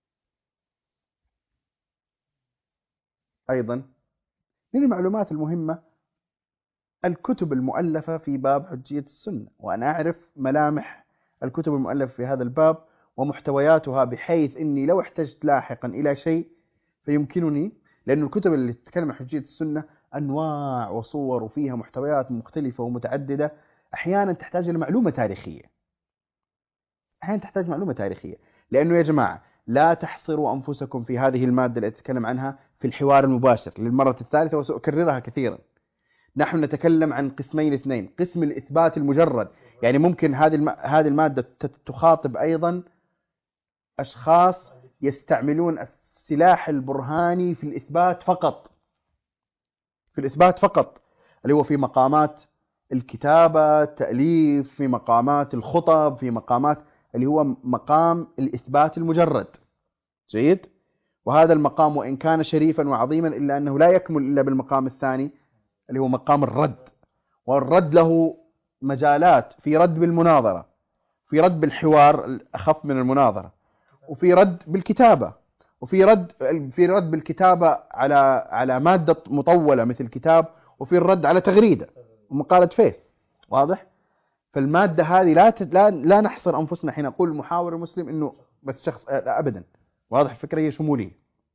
أيضا من المعلومات المهمة الكتب المؤلفة في باب حجية السنة، وأنا أعرف ملامح الكتب المؤلفة في هذا الباب ومحتوياتها، بحيث أني لو احتجت لاحقا إلى شيء فيمكنني، لأن الكتب اللي تتكلم عن حجية السنة أنواع وصور وفيها محتويات مختلفة ومتعددة، أحيانا تحتاج إلى معلومة تاريخية، أحيانا تحتاج معلومة تاريخية. لأنه يا جماعة لا تحصروا أنفسكم في هذه المادة التي أتكلم عنها في الحوار المباشر للمرة الثالثة وسأكررها كثيرا. نحن نتكلم عن قسمين اثنين: قسم الإثبات المجرد، يعني ممكن هذه الم... هذه المادة تخاطب أيضا أشخاص يستعملون السلاح البرهاني في الإثبات فقط، في الإثبات فقط، اللي هو في مقامات الكتابة، التأليف، في مقامات الخطب، في مقامات اللي هو مقام الإثبات المجرد. جيد. وهذا المقام وإن كان شريفا وعظيما إلا أنه لا يكمل إلا بالمقام الثاني اللي هو مقام الرد. والرد له مجالات: في رد بالمناظرة، في رد بالحوار أخف من المناظرة، وفي رد بالكتابة، وفي رد في رد بالكتابة على على مادة مطولة مثل كتاب، وفي الرد على تغريدة ومقالة فيس. واضح؟ فالمادة هذه لا لا لا نحصر أنفسنا حين نقول المحاور المسلم إنه بس شخص، أبدا. واضح؟ الفكرة هي شمولية.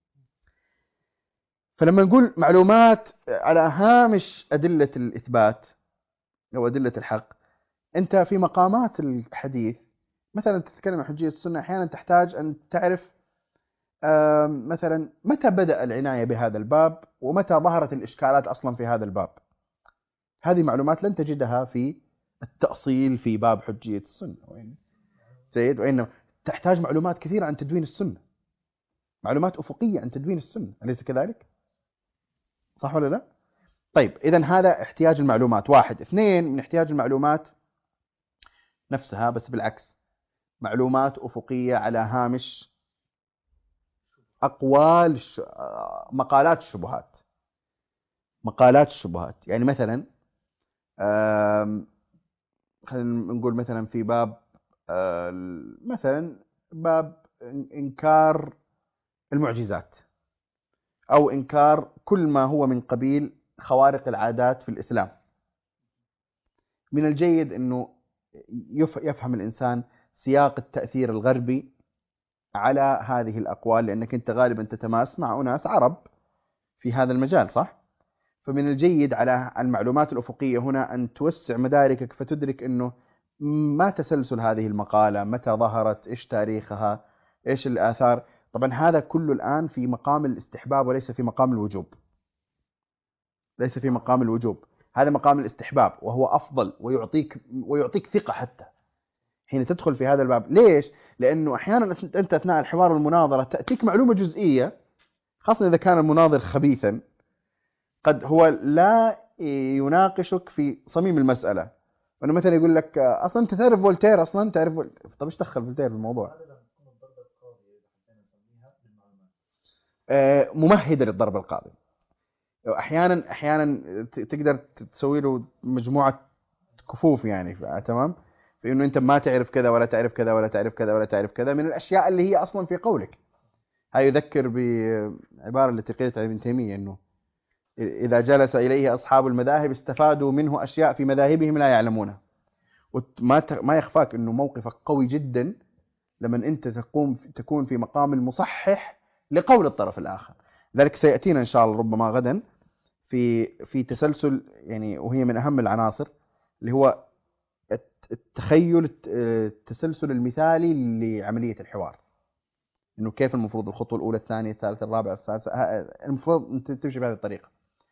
فلما نقول معلومات على هامش أدلة الإثبات أو أدلة الحق، أنت في مقامات الحديث مثلا تتكلم عن حجية السنة، أحيانا تحتاج أن تعرف مثلا متى بدأ العناية بهذا الباب ومتى ظهرت الإشكالات أصلا في هذا الباب. هذه معلومات لن تجدها في التأصيل في باب حجية السنة. جيد. وإنما تحتاج معلومات كثيرة عن تدوين السنة، معلومات أفقية عن تدوين السنة، أليس كذلك؟ صح ولا لا؟ طيب إذن هذا احتياج المعلومات واحد. اثنين، من احتياج المعلومات نفسها بس بالعكس، معلومات أفقية على هامش أقوال ش... مقالات الشبهات. مقالات الشبهات يعني مثلا خلينا نقول مثلا في باب مثلا باب إنكار المعجزات أو إنكار كل ما هو من قبيل خوارق العادات في الإسلام. من الجيد أنه يفهم الإنسان سياق التأثير الغربي على هذه الأقوال، لأنك أنت غالبا تتماس مع أناس عرب في هذا المجال، صح؟ فمن الجيد على المعلومات الأفقية هنا أن توسع مداركك فتدرك أنه ما تسلسل هذه المقالة، متى ظهرت، إيش تاريخها، إيش الآثار. طبعا هذا كله الآن في مقام الاستحباب وليس في مقام الوجوب، ليس في مقام الوجوب، هذا مقام الاستحباب، وهو أفضل ويعطيك ويعطيك ثقة حتى حين تدخل في هذا الباب. ليش؟ لأنه أحيانا أنت أثناء الحوار والمناظرة تأتيك معلومة جزئية، خاصة إذا كان المناظر خبيثا، قد هو لا يناقشك في صميم المسألة، وأنه مثلا يقول لك أصلا أنت تعرف فولتير، أصلا تعرف فولتير. طب إيش دخل فولتير في الموضوع؟ ممهدة للضرب القاضي. أحيانا أحيانا تقدر تسوي له مجموعة كفوف يعني، تمام، في إنه أنت ما تعرف كذا ولا تعرف كذا ولا تعرف كذا ولا تعرف كذا من الأشياء اللي هي أصلا في قولك. هاي يذكر بعبارة التي قيلت عن ابن تيمية إنه إذا جلس إليه أصحاب المذاهب استفادوا منه أشياء في مذاهبهم لا يعلمونها. وما ما يخفاك إنه موقفك قوي جدا لما أنت تقوم تكون في مقام المصحح لقول الطرف الآخر. ذلك سيأتينا إن شاء الله ربما غدا في في تسلسل يعني، وهي من أهم العناصر اللي هو التخيل، التسلسل المثالي لعملية الحوار، إنه كيف المفروض الخطوة الأولى الثانية الثالثة الرابعة السادسة، المفروض أنت تمشي بهذه الطريقة.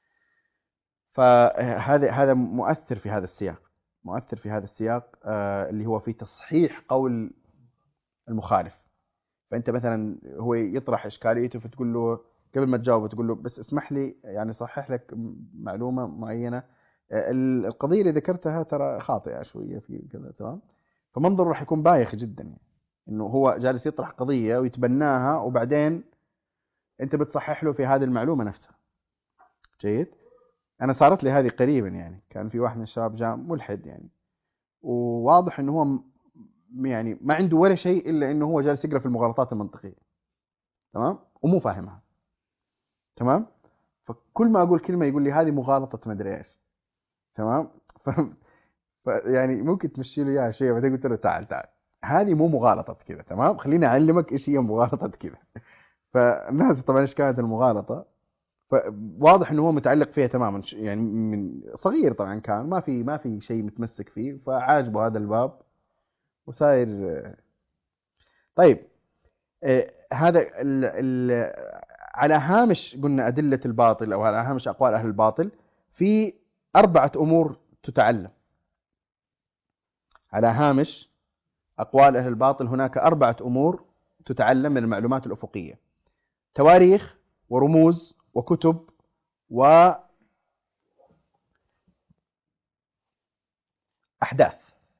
فهذا هذا مؤثر في هذا السياق، مؤثر في هذا السياق آه اللي هو في تصحيح قول المخالف. فأنت مثلا هو يطرح إشكاليته فتقول له قبل ما تجاوب تقول له بس اسمح لي يعني صحح لك معلومة معينة، آه القضية اللي ذكرتها ترى خاطئة شوية في كذا، تمام. فمنظر راح يكون بايخ جدا يعني، إنه هو جالس يطرح قضية ويتبناها وبعدين أنت بتصحح له في هذه المعلومة نفسها. جيد. أنا صارت لي هذه قريبا، يعني كان في واحد من الشباب جاء ملحد يعني، وواضح إنه هو م- يعني ما عنده ولا شيء إلا إنه هو جالس يقرأ في المغالطات المنطقية، تمام، ومو فاهمها، تمام. فكل ما أقول كلمة يقول لي هذه مغالطة ما أدري إيش، تمام. ف... ف... يعني ممكن تمشي له إياها شيء، بعدين قلت له تعال تعال، هذه مو مغالطة كذا، تمام، خليني أعلمك إيش هي مغالطة كذا. فالناس طبعا إيش كانت المغالطة، فواضح انه هو متعلق فيها تماما، ش- يعني من صغير طبعا كان ما في ما في شيء متمسك فيه، فعاجبه هذا الباب وساير. طيب، آه، هذا ال ال على هامش قلنا أدلة الباطل أو على هامش أقوال أهل الباطل، في أربعة أمور تتعلم. على هامش أقوال أهل الباطل هناك أربعة أمور تتعلم من المعلومات الأفقية: تواريخ، ورموز، وكتب، وأحداث.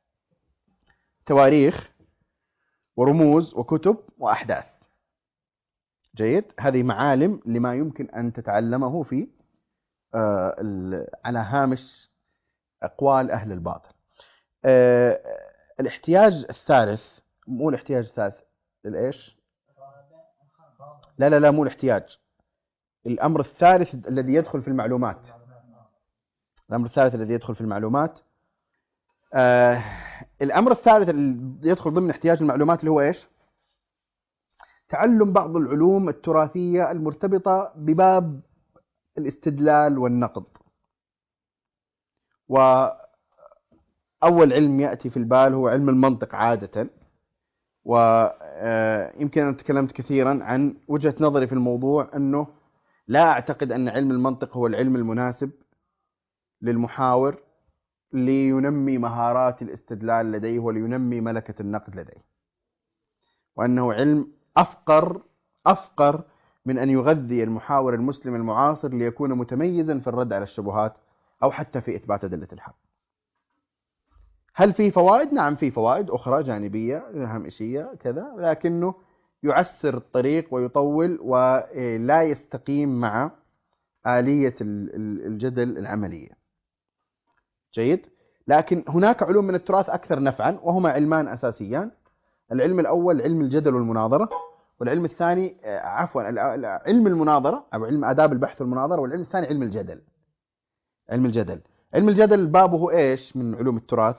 تواريخ ورموز وكتب وأحداث. جيد، هذه معالم لما يمكن أن تتعلمه في آه، ال- على هامش أقوال أهل الباطل. آه، الاحتياج الثالث، مو الاحتياج الثالث، الإيش؟ لا لا لا، مو الاحتياج. الأمر الثالث الذي يدخل في المعلومات. الأمر الثالث الذي يدخل في المعلومات. آه، الأمر الثالث الذي يدخل ضمن احتياج المعلومات اللي هو إيش؟ تعلم بعض العلوم التراثية المرتبطة بباب الاستدلال والنقد. وأول علم يأتي في البال هو علم المنطق عادة، ويمكن أن تكلمت كثيرا عن وجهة نظري في الموضوع، أنه لا أعتقد أن علم المنطق هو العلم المناسب للمحاور لينمي مهارات الاستدلال لديه ولينمي ملكة النقد لديه، وأنه علم أفقر أفقر من أن يغذي المحاور المسلم المعاصر ليكون متميزا في الرد على الشبهات أو حتى في إثبات أدلة الحق. هل في فوائد؟ نعم، في فوائد أخرى جانبية هامشية كذا، لكنه يعسر الطريق ويطول ولا يستقيم مع آلية الجدل العملية. جيد. لكن هناك علوم من التراث أكثر نفعا، وهما علمان أساسيان: العلم الأول علم الجدل والمناظرة، والعلم الثاني عفوا علم المناظرة أو علم آداب البحث والمناظرة، والعلم الثاني علم الجدل. علم الجدل علم الجدل بابه إيش من علوم التراث؟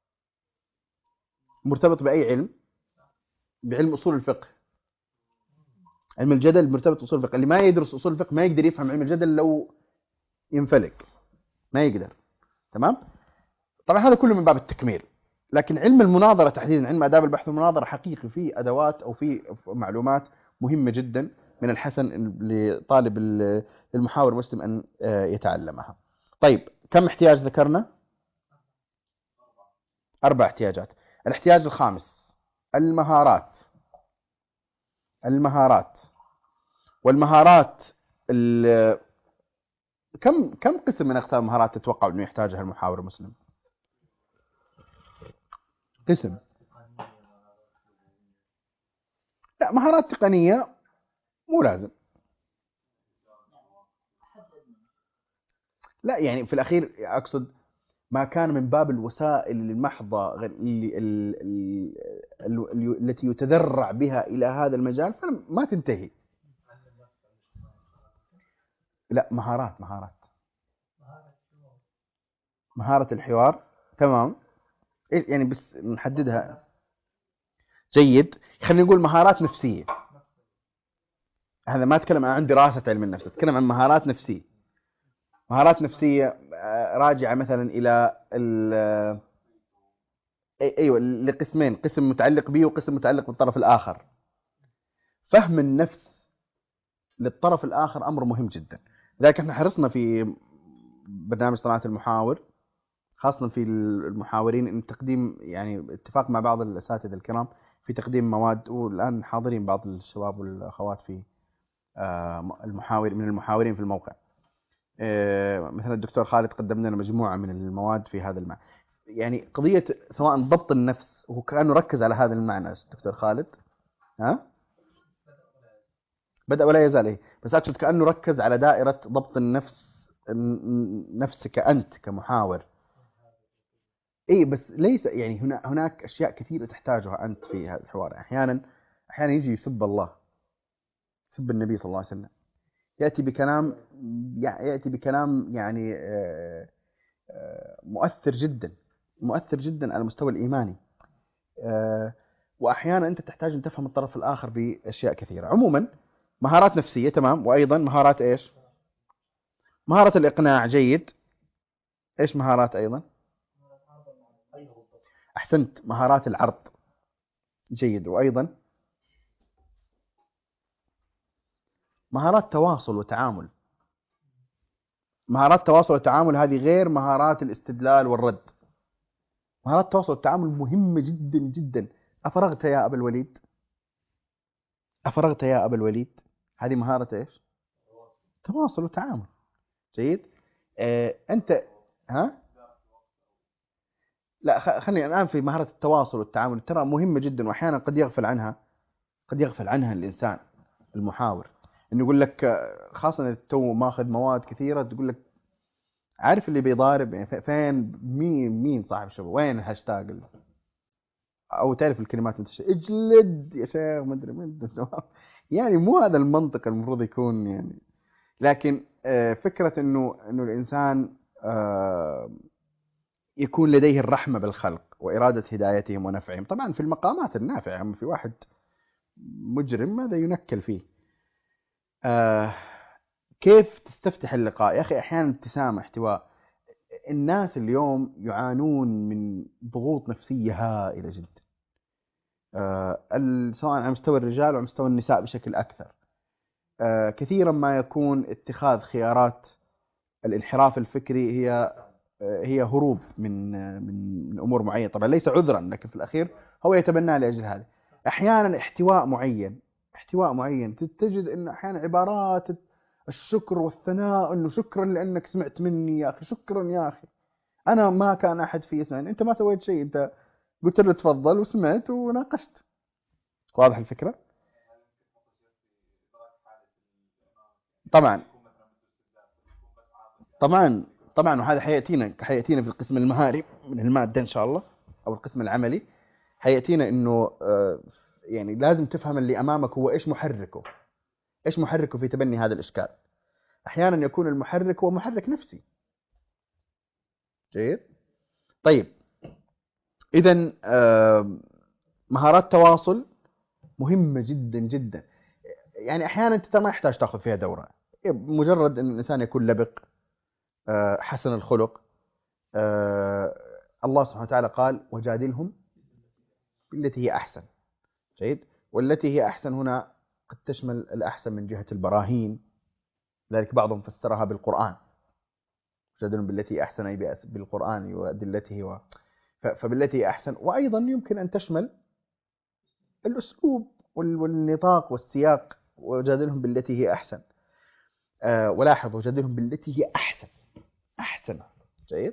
مرتبط بأي علم؟ بعلم أصول الفقه. علم الجدل مرتبط بأصول الفقه. اللي ما يدرس أصول الفقه ما يقدر يفهم علم الجدل، لو ينفلق ما يقدر، تمام. طبعا هذا كله من باب التكميل. لكن علم المناظرة تحديدا، علم آداب البحث والمناظرة، حقيقي فيه أدوات أو فيه معلومات مهمة جدا من الحسن لطالب المحاور المسلم أن يتعلمها. طيب، كم احتياج ذكرنا؟ أربع احتياجات. الاحتياج الخامس المهارات. المهارات والمهارات ال... كم كم قسم من أقسام المهارات تتوقع أنه يحتاجها المحاور المسلم؟ قسم. لا، مهارات تقنية مو لازم. لا، يعني في الأخير أقصد ما كان من باب الوسائل المحضة اللي ال- ال- ال- التي يتذرع بها إلى هذا المجال فما تنتهي. لا، مهارات مهارات مهارة الحوار، تمام. إيش يعني؟ بس نحددها. جيد، خلينا نقول مهارات نفسية. هذا ما أتكلم عن دراسة علم النفس، أتكلم عن مهارات نفسية. مهارات نفسية آه، راجعة مثلا إلى ال- أي- أيوة، لقسمين: قسم متعلق به وقسم متعلق بالطرف الآخر. فهم النفس للطرف الآخر أمر مهم جدا. لذلك احنا حرصنا في برنامج صناعة المحاور، خاصة في المحاورين، ان تقديم يعني اتفاق مع بعض الأساتذة الكرام في تقديم مواد، والآن حاضرين بعض الشباب والأخوات في آه، المحاور من المحاورين في الموقع. آه، مثلا الدكتور خالد قدم لنا مجموعة من المواد في هذا المعنى. يعني قضية سواء ضبط النفس، وهو كأنه ركز على هذا المعنى الدكتور خالد. ها؟ بدأ ولا يزال. إيه؟ بس أقصد كأنه ركز على دائرة ضبط النفس نفسك أنت كمحاور. اي بس ليس يعني هنا هناك اشياء كثيره تحتاجها انت في هذا الحوار. احيانا احيانا يجي يسب الله، يسب النبي صلى الله عليه وسلم، ياتي بكلام ياتي بكلام يعني آه، آه، مؤثر جدا، مؤثر جدا على المستوى الايماني. آه، واحيانا انت تحتاج ان تفهم الطرف الاخر باشياء كثيره. عموما مهارات نفسيه تمام، وايضا مهارات ايش؟ مهاره الاقناع جيد. ايش مهارات ايضا؟ احسنت، مهارات العرض جيد. وايضا مهارات تواصل وتعامل. مهارات التواصل والتعامل هذه غير مهارات الاستدلال والرد. مهارات التواصل والتعامل مهمة جدا جدا. أفرغت يا أبا الوليد؟ أفرغت يا أبا الوليد؟ هذه مهارة إيش؟ تواصل وتعامل جيد. آه أنت ها؟ لا خ- خليني الآن في مهارة التواصل والتعامل، ترى مهمة جدا، وأحيانا قد يغفل عنها، قد يغفل عنها الإنسان المحاور. إنه يقول لك آه، خاصة إذا تو ماخذ مواد كثيرة، تقول لك عارف اللي بيضارب يعني ف- فين مين مين صاحب الشغل، وين الهاشتاج ال- او تعرف الكلمات المنتشره، اجلد يا شيخ ما ادري من يعني مو هذا المنطق المفروض يكون يعني. لكن آه، فكره انه انه الانسان آه، يكون لديه الرحمه بالخلق واراده هدايتهم ونفعهم، طبعا في المقامات النافعه. اما في واحد مجرم ماذا ينكل فيه؟ آه، كيف تستفتح اللقاء يا اخي؟ احيانا ابتسامه، احتواء. الناس اليوم يعانون من ضغوط نفسيه هائله جدا، آه، ال- سواء على مستوى الرجال وعلى مستوى النساء بشكل أكثر. آه، كثيرا ما يكون اتخاذ خيارات الانحراف الفكري هي آه، هي هروب من آه، من من أمور معينة، طبعا ليس عذرا، لكن في الأخير هو يتبناه لأجل هذا. أحيانا احتواء معين، احتواء معين تجد أن أحيانا عبارات الشكر والثناء، أنه شكرا لأنك سمعت مني يا أخي، شكرا يا أخي، أنا ما كان أحد في يسمعني، أنت ما سويت شيء، أنت قلت له تفضل وسمعت وناقشت. واضح الفكرة؟ طبعا طبعا طبعا وهذا حياتينا حياتينا في القسم المهاري من المادة إن شاء الله، أو القسم العملي. حياتينا إنه آه، يعني لازم تفهم اللي أمامك هو إيش محركه، إيش محركه في تبني هذا الإشكال. أحيانا يكون المحرك هو محرك نفسي. جيد. طيب، إذا مهارات تواصل مهمة جدا جدا. يعني أحيانا أنت ما يحتاج تأخذ فيها دورة، مجرد أن الإنسان يكون لبق، آه، حسن الخلق. آه، الله سبحانه وتعالى قال وجادلهم بالتي هي أحسن. جيد. والتي هي أحسن هنا قد تشمل الأحسن من جهة البراهين، ذلك بعضهم فسرها بالقرآن، جادلهم بالتي هي أحسن أي بأس- بالقرآن وأدلته و... ف- فبالتي هي أحسن. وأيضا يمكن أن تشمل الأسلوب وال- والنطاق والسياق، وجادلهم بالتي هي أحسن. آه، ولاحظ وجادلهم بالتي هي أحسن، أحسن. جيد.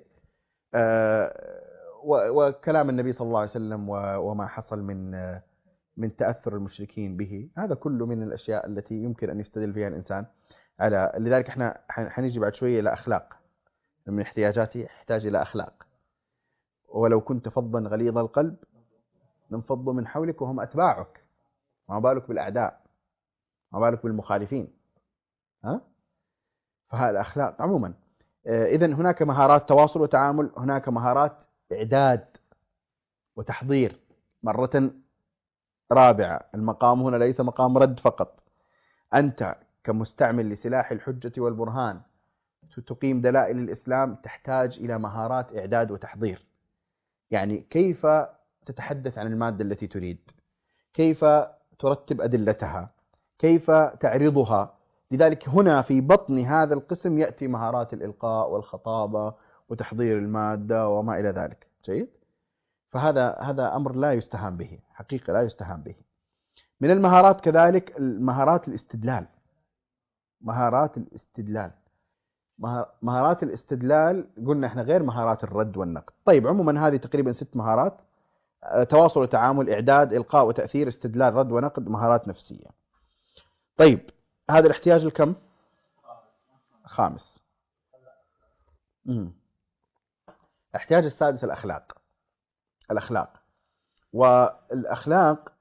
آه، و- وكلام النبي صلى الله عليه وسلم و- وما حصل من آه، من تأثر المشركين به، هذا كله من الأشياء التي يمكن أن يستدل فيها الإنسان على. لذلك احنا ح- حنيجي بعد شوية إلى أخلاق. من احتياجاتي يحتاج إلى أخلاق. ولو كنت فظا غليظ القلب لانفضوا من حولك وهم أتباعك، ما بالك بالأعداء، ما بالك بالمخالفين. ها؟ فهذه الأخلاق عموما. إذن هناك مهارات تواصل وتعامل، هناك مهارات إعداد وتحضير. مرة رابعة، المقام هنا ليس مقام رد فقط. أنت كمستعمل لسلاح الحجة والبرهان تقيم دلائل الإسلام، تحتاج إلى مهارات إعداد وتحضير. يعني كيف تتحدث عن المادة التي تريد، كيف ترتب أدلتها، كيف تعرضها. لذلك هنا في بطن هذا القسم يأتي مهارات الإلقاء والخطابة وتحضير المادة وما إلى ذلك. جيد. فهذا هذا أمر لا يستهان به، حقيقة لا يستهان به. من المهارات كذلك مهارات الاستدلال. مهارات الاستدلال مه- مهارات الاستدلال قلنا احنا غير مهارات الرد والنقد. طيب عموما هذه تقريبا ست مهارات: آه، تواصل وتعامل، إعداد، إلقاء وتأثير، استدلال، رد ونقد، مهارات نفسية. طيب هذا الاحتياج الكم؟ خامس. مم. احتياج السادس الأخلاق. الأخلاق والأخلاق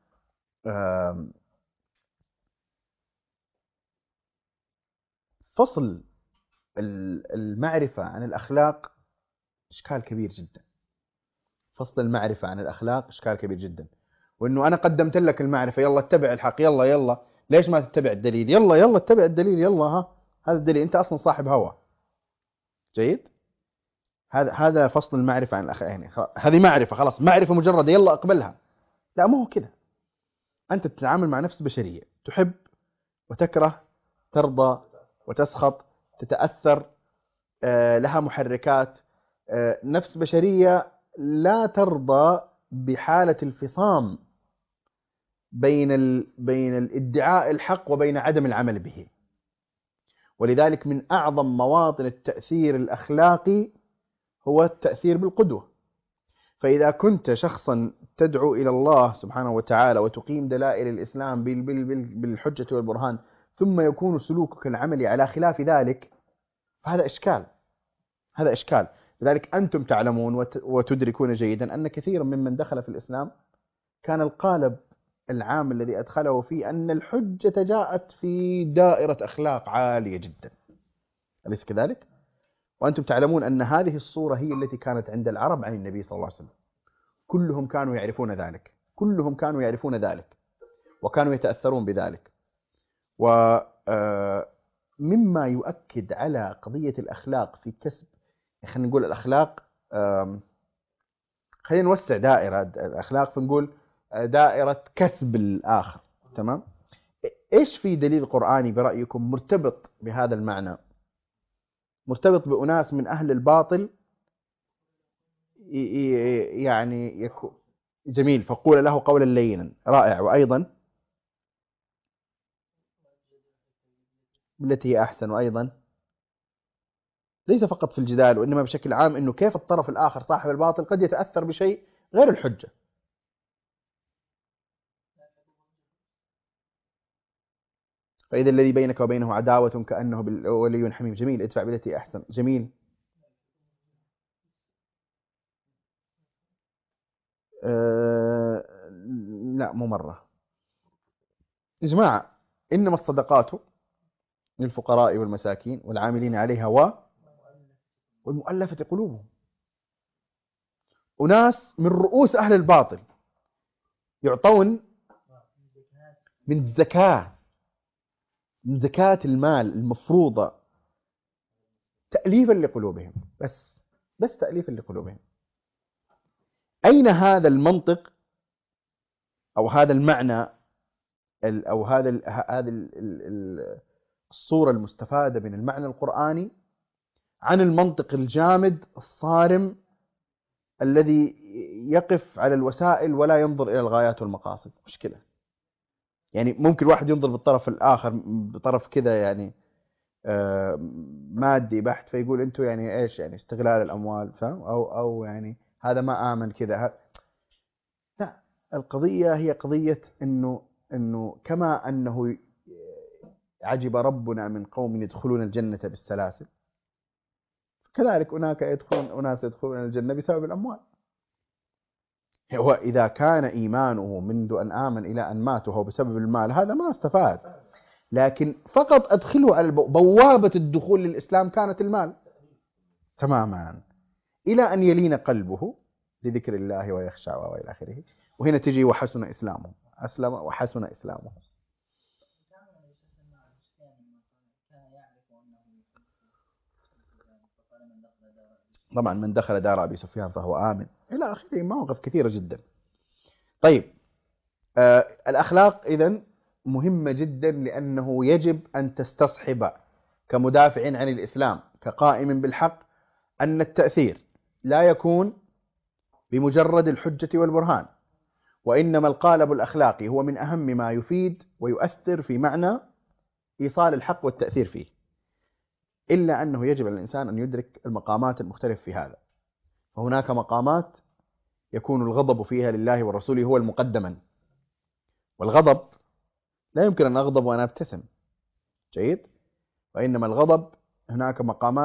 فصل المعرفة عن الأخلاق إشكال كبير جدا. فصل المعرفة عن الأخلاق إشكال كبير جدا. وإنه أنا قدمت لك المعرفة، يلا اتبع الحق، يلا يلا ليش ما تتبع الدليل؟ يلا يلا اتبع الدليل، يلا ها هذا الدليل، أنت أصلا صاحب هوى. جيد. هذا هذا فصل المعرفة عن الأخلاق. يعني هذه معرفة خلاص، معرفة مجردة يلا أقبلها. لا، مو هو كذا. أنت تتعامل مع نفس بشرية، تحب وتكره، ترضى وتسخط، تتأثر، لها محركات. نفس بشرية لا ترضى بحالة الفصام بين ال... بين الادعاء الحق وبين عدم العمل به. ولذلك من أعظم مواطن التأثير الأخلاقي هو التأثير بالقدوة. فإذا كنت شخصا تدعو إلى الله سبحانه وتعالى وتقيم دلائل الإسلام بال... بال... بالحجة والبرهان، ثم يكون سلوكك العملي على خلاف ذلك، فهذا إشكال. هذا إشكال. لذلك أنتم تعلمون وت... وتدركون جيدا أن كثيرا ممن دخل في الإسلام كان القالب العام الذي أدخله فيه أن الحجة جاءت في دائرة أخلاق عالية جدا، أليس كذلك؟ وأنتم تعلمون أن هذه الصورة هي التي كانت عند العرب عن النبي صلى الله عليه وسلم. كلهم كانوا يعرفون ذلك، كلهم كانوا يعرفون ذلك وكانوا يتأثرون بذلك. ومما يؤكد على قضية الأخلاق في كسب، خلينا نقول الأخلاق، خلينا نوسع دائرة الأخلاق فنقول دائرة كسب الآخر. تمام؟ إيش في دليل قرآني برأيكم مرتبط بهذا المعنى، مرتبط بأناس من أهل الباطل يعني يكون جميل؟ فقول له قولا لينا. رائع. وأيضا بالتي هي أحسن. وأيضا ليس فقط في الجدال وإنما بشكل عام، إنه كيف الطرف الآخر صاحب الباطل قد يتأثر بشيء غير الحجة. فإذا الذي بينك وبينه عداوة كأنه ولي حميم. جميل. ادفع بالتي أحسن. جميل. أه... لا، مو مرة. يا جماعة، إنما الصدقات للفقراء والمساكين والعاملين عليها و والمؤلفة قلوبهم. أناس من رؤوس أهل الباطل يعطون من الزكاة، من زكاة المال المفروضة، تأليفا لقلوبهم. بس بس تأليفا لقلوبهم. أين هذا المنطق أو هذا المعنى أو هذا هذه الصورة المستفادة من المعنى القرآني عن المنطق الجامد الصارم الذي يقف على الوسائل ولا ينظر إلى الغايات والمقاصد؟ مشكلة. يعني ممكن واحد ينظر بالطرف الآخر بطرف كذا يعني مادي بحت، فيقول أنتم يعني إيش يعني استغلال الأموال، فاهم؟ أو أو يعني هذا ما آمن كذا. لا، القضية هي قضية إنه إنه كما أنه عجب ربنا من قوم يدخلون الجنة بالسلاسل، كذلك هناك يدخلون أناس يدخلون الجنة بسبب الأموال. هو إذا كان إيمانه منذ أن آمن إلى أن مات وهو بسبب المال، هذا ما استفاد. لكن فقط أدخله على بوابة الدخول للإسلام كانت المال تماما، إلى أن يلين قلبه لذكر الله ويخشى وإلى آخره. وهنا تجي وحسن إسلامه، أسلم وحسن إسلامه. طبعا من دخل دار أبي سفيان فهو آمن إلى آخره، مواقف كثيرة جدا. طيب، آه الأخلاق إذن مهمة جدا، لأنه يجب أن تستصحب كمدافع عن الإسلام كقائم بالحق أن التأثير لا يكون بمجرد الحجة والبرهان، وإنما القالب الأخلاقي هو من أهم ما يفيد ويؤثر في معنى إيصال الحق والتأثير فيه. إلا أنه يجب على الإنسان أن يدرك المقامات المختلفة في هذا. فهناك مقامات يكون الغضب فيها لله ورسوله هو المقدما، والغضب لا يمكن أن أغضب وأنا أبتسم. جيد. وإنما الغضب هناك مقامات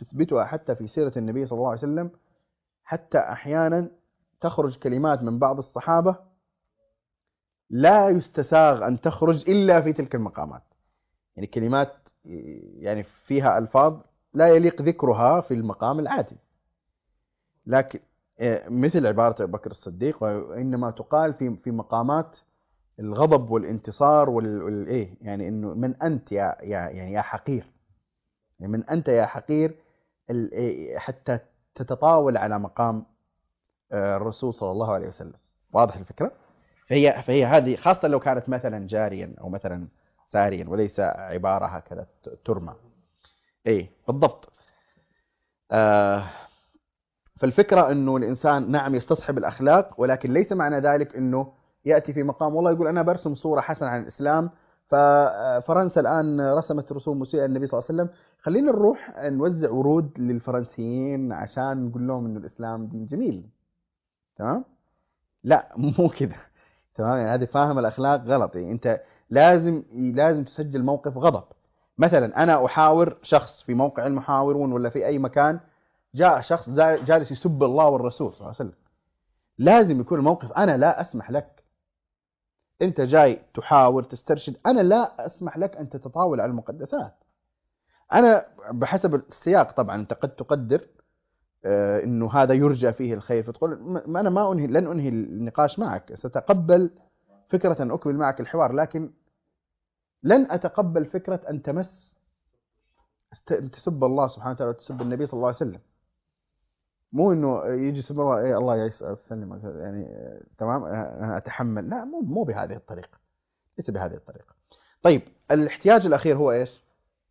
تثبتها حتى في سيرة النبي صلى الله عليه وسلم، حتى أحيانا تخرج كلمات من بعض الصحابة لا يستساغ أن تخرج إلا في تلك المقامات، يعني كلمات يعني فيها ألفاظ لا يليق ذكرها في المقام العادي، لكن مثل عبارة أبي بكر الصديق، وإنما تقال في في مقامات الغضب والانتصار والإيه، يعني إنه من أنت يا يا يعني يا حقير، يعني من أنت يا حقير، حتى تتطاول على مقام الرسول صلى الله عليه وسلم. واضح الفكرة؟ فهي فهي هذه خاصة لو كانت مثلا جاريا أو مثلا ساريا وليس عبارة هكذا ترمى. إيه بالضبط. آه فالفكرة أنه الإنسان نعم يستصحب الأخلاق، ولكن ليس معنى ذلك أنه يأتي في مقام والله يقول أنا برسم صورة حسنة عن الإسلام، ففرنسا الآن رسمت رسوم مسيئة النبي صلى الله عليه وسلم، خلينا نروح نوزع ورود للفرنسيين عشان نقول لهم أنه الإسلام دين جميل. تمام؟ لا مو كذا. تمام؟ يعني هذه فاهم الأخلاق غلط. يعني أنت لازم لازم تسجل موقف غضب. مثلا أنا أحاور شخص في موقع المحاورون ولا في أي مكان، جاء شخص جالس يسب الله والرسول صلى الله عليه وسلم، لازم يكون الموقف أنا لا أسمح لك. أنت جاي تحاور تسترشد، أنا لا أسمح لك أن تتطاول على المقدسات. أنا بحسب السياق طبعا أنت قد تقدر آه إنه هذا يرجى فيه الخير، فتقول ما أنا ما أنهي لن أنهي النقاش معك، ستقبل فكرة أن أكمل معك الحوار، لكن لن أتقبل فكرة أن تمس تسب الله سبحانه وتعالى وتسب النبي صلى الله عليه وسلم. مو انه يجي سب الله ايه الله يسلمك يعني تمام انا اتحمل، لا مو مو بهذه الطريقه، ليس بهذه الطريقه. طيب الاحتياج الاخير هو ايش؟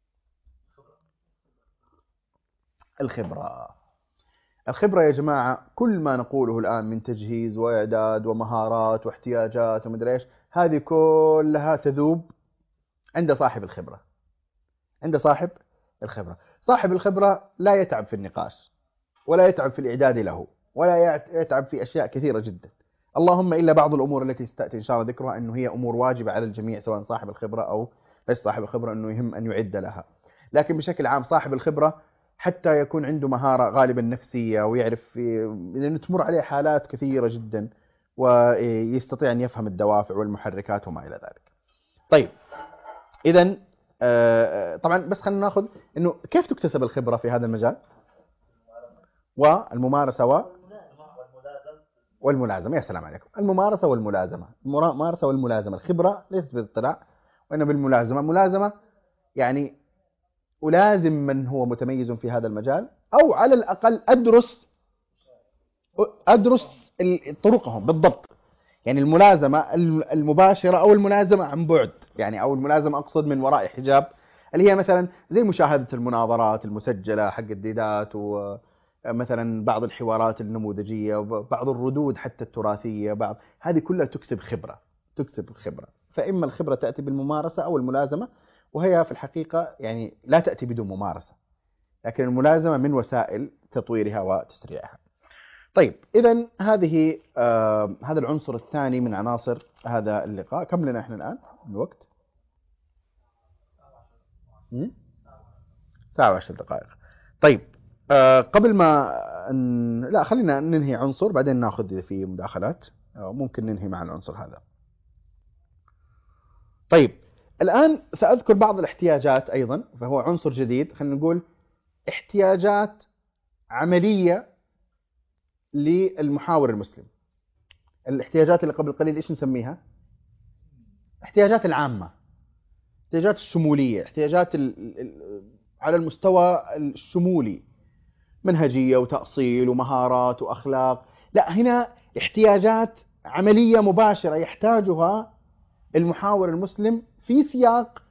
الخبره. الخبره يا جماعه كل ما نقوله الان من تجهيز واعداد ومهارات واحتياجات ومدري ايش، هذه كلها تذوب عند صاحب الخبره. عند صاحب الخبره، صاحب الخبره لا يتعب في النقاش ولا يتعب في الإعداد له ولا يتعب في أشياء كثيرة جدا، اللهم إلا بعض الأمور التي ستأتي إن شاء الله ذكرها أنه هي أمور واجبة على الجميع سواء صاحب الخبرة أو ليس صاحب الخبرة، أنه يهم أن يعد لها. لكن بشكل عام صاحب الخبرة حتى يكون عنده مهارة غالبا نفسية ويعرف، لأنه تمر عليه حالات كثيرة جدا ويستطيع أن يفهم الدوافع والمحركات وما إلى ذلك. طيب إذن طبعا بس خلينا نأخذ أنه كيف تكتسب الخبرة في هذا المجال، والممارسة و... والملازمة. يا سلام عليكم. الممارسة والملازمة، الممارسة والملازمة. الخبرة ليست بالاطلاع وإنما بالملازمة. ملازمة يعني ألازم من هو متميز في هذا المجال، أو على الأقل أدرس أدرس طرقهم بالضبط. يعني الملازمة المباشرة أو الملازمة عن بعد، يعني أو الملازمة أقصد من وراء حجاب، اللي هي مثلا زي مشاهدة المناظرات المسجلة حق الديدات، و مثلا بعض الحوارات النموذجية وبعض الردود حتى التراثية، بعض هذه كلها تكسب خبرة تكسب خبرة. فإما الخبرة تأتي بالممارسة أو الملازمة، وهي في الحقيقة يعني لا تأتي بدون ممارسة، لكن الملازمة من وسائل تطويرها وتسريعها. طيب إذن هذه آه هذا العنصر الثاني من عناصر هذا اللقاء. كم لنا إحنا الآن الوقت؟ ساعة وعشر دقائق. طيب آه قبل ما ن... لا خلينا ننهي عنصر بعدين ناخذ في مداخلات، أو ممكن ننهي مع العنصر هذا. طيب الآن سأذكر بعض الاحتياجات أيضا، فهو عنصر جديد. خلينا نقول احتياجات عملية للمحاور المسلم. الاحتياجات اللي قبل قليل إيش نسميها؟ احتياجات العامة، احتياجات الشمولية، احتياجات ال... ال... على المستوى الشمولي، منهجية وتأصيل ومهارات وأخلاق. لا، هنا احتياجات عملية مباشرة يحتاجها المحاور المسلم في سياق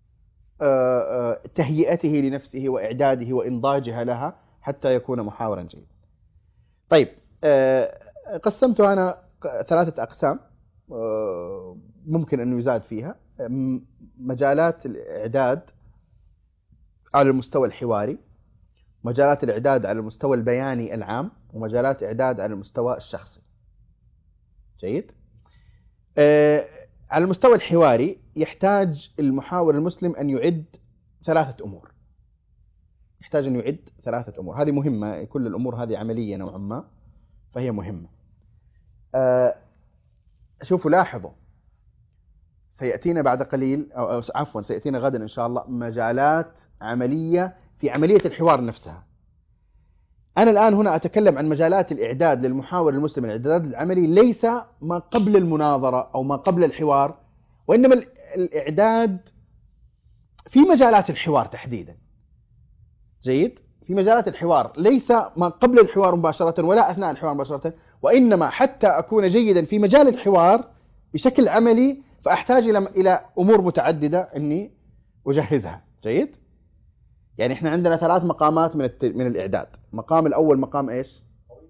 تهيئته لنفسه وإعداده وإنضاجها لها حتى يكون محاورا جيدا. طيب قسمت أنا ثلاثة أقسام ممكن أن يزاد فيها. مجالات الإعداد على المستوى الحواري، مجالات الإعداد على المستوى البياني العام، ومجالات إعداد على المستوى الشخصي. جيد. آه على المستوى الحواري يحتاج المحاور المسلم أن يعد ثلاثة أمور. يحتاج أن يعد ثلاثة أمور. هذه مهمة، كل الأمور هذه عملية نوعا ما فهي مهمة. أه شوفوا لاحظوا، سيأتينا بعد قليل أو, أو عفوا سيأتينا غدا إن شاء الله مجالات عملية في عملية الحوار نفسها. أنا الآن هنا أتكلم عن مجالات الإعداد للمحاور المسلم، الإعداد العملي ليس ما قبل المناظرة أو ما قبل الحوار، وإنما الإعداد في مجالات الحوار تحديدا. جيد؟ في مجالات الحوار ليس ما قبل الحوار مباشرة ولا أثناء الحوار مباشرة، وإنما حتى أكون جيدا في مجال الحوار بشكل عملي فأحتاج إلى أمور متعددة أني أجهزها. جيد؟ يعني إحنا عندنا ثلاث مقامات من من الإعداد. مقام الأول مقام إيش؟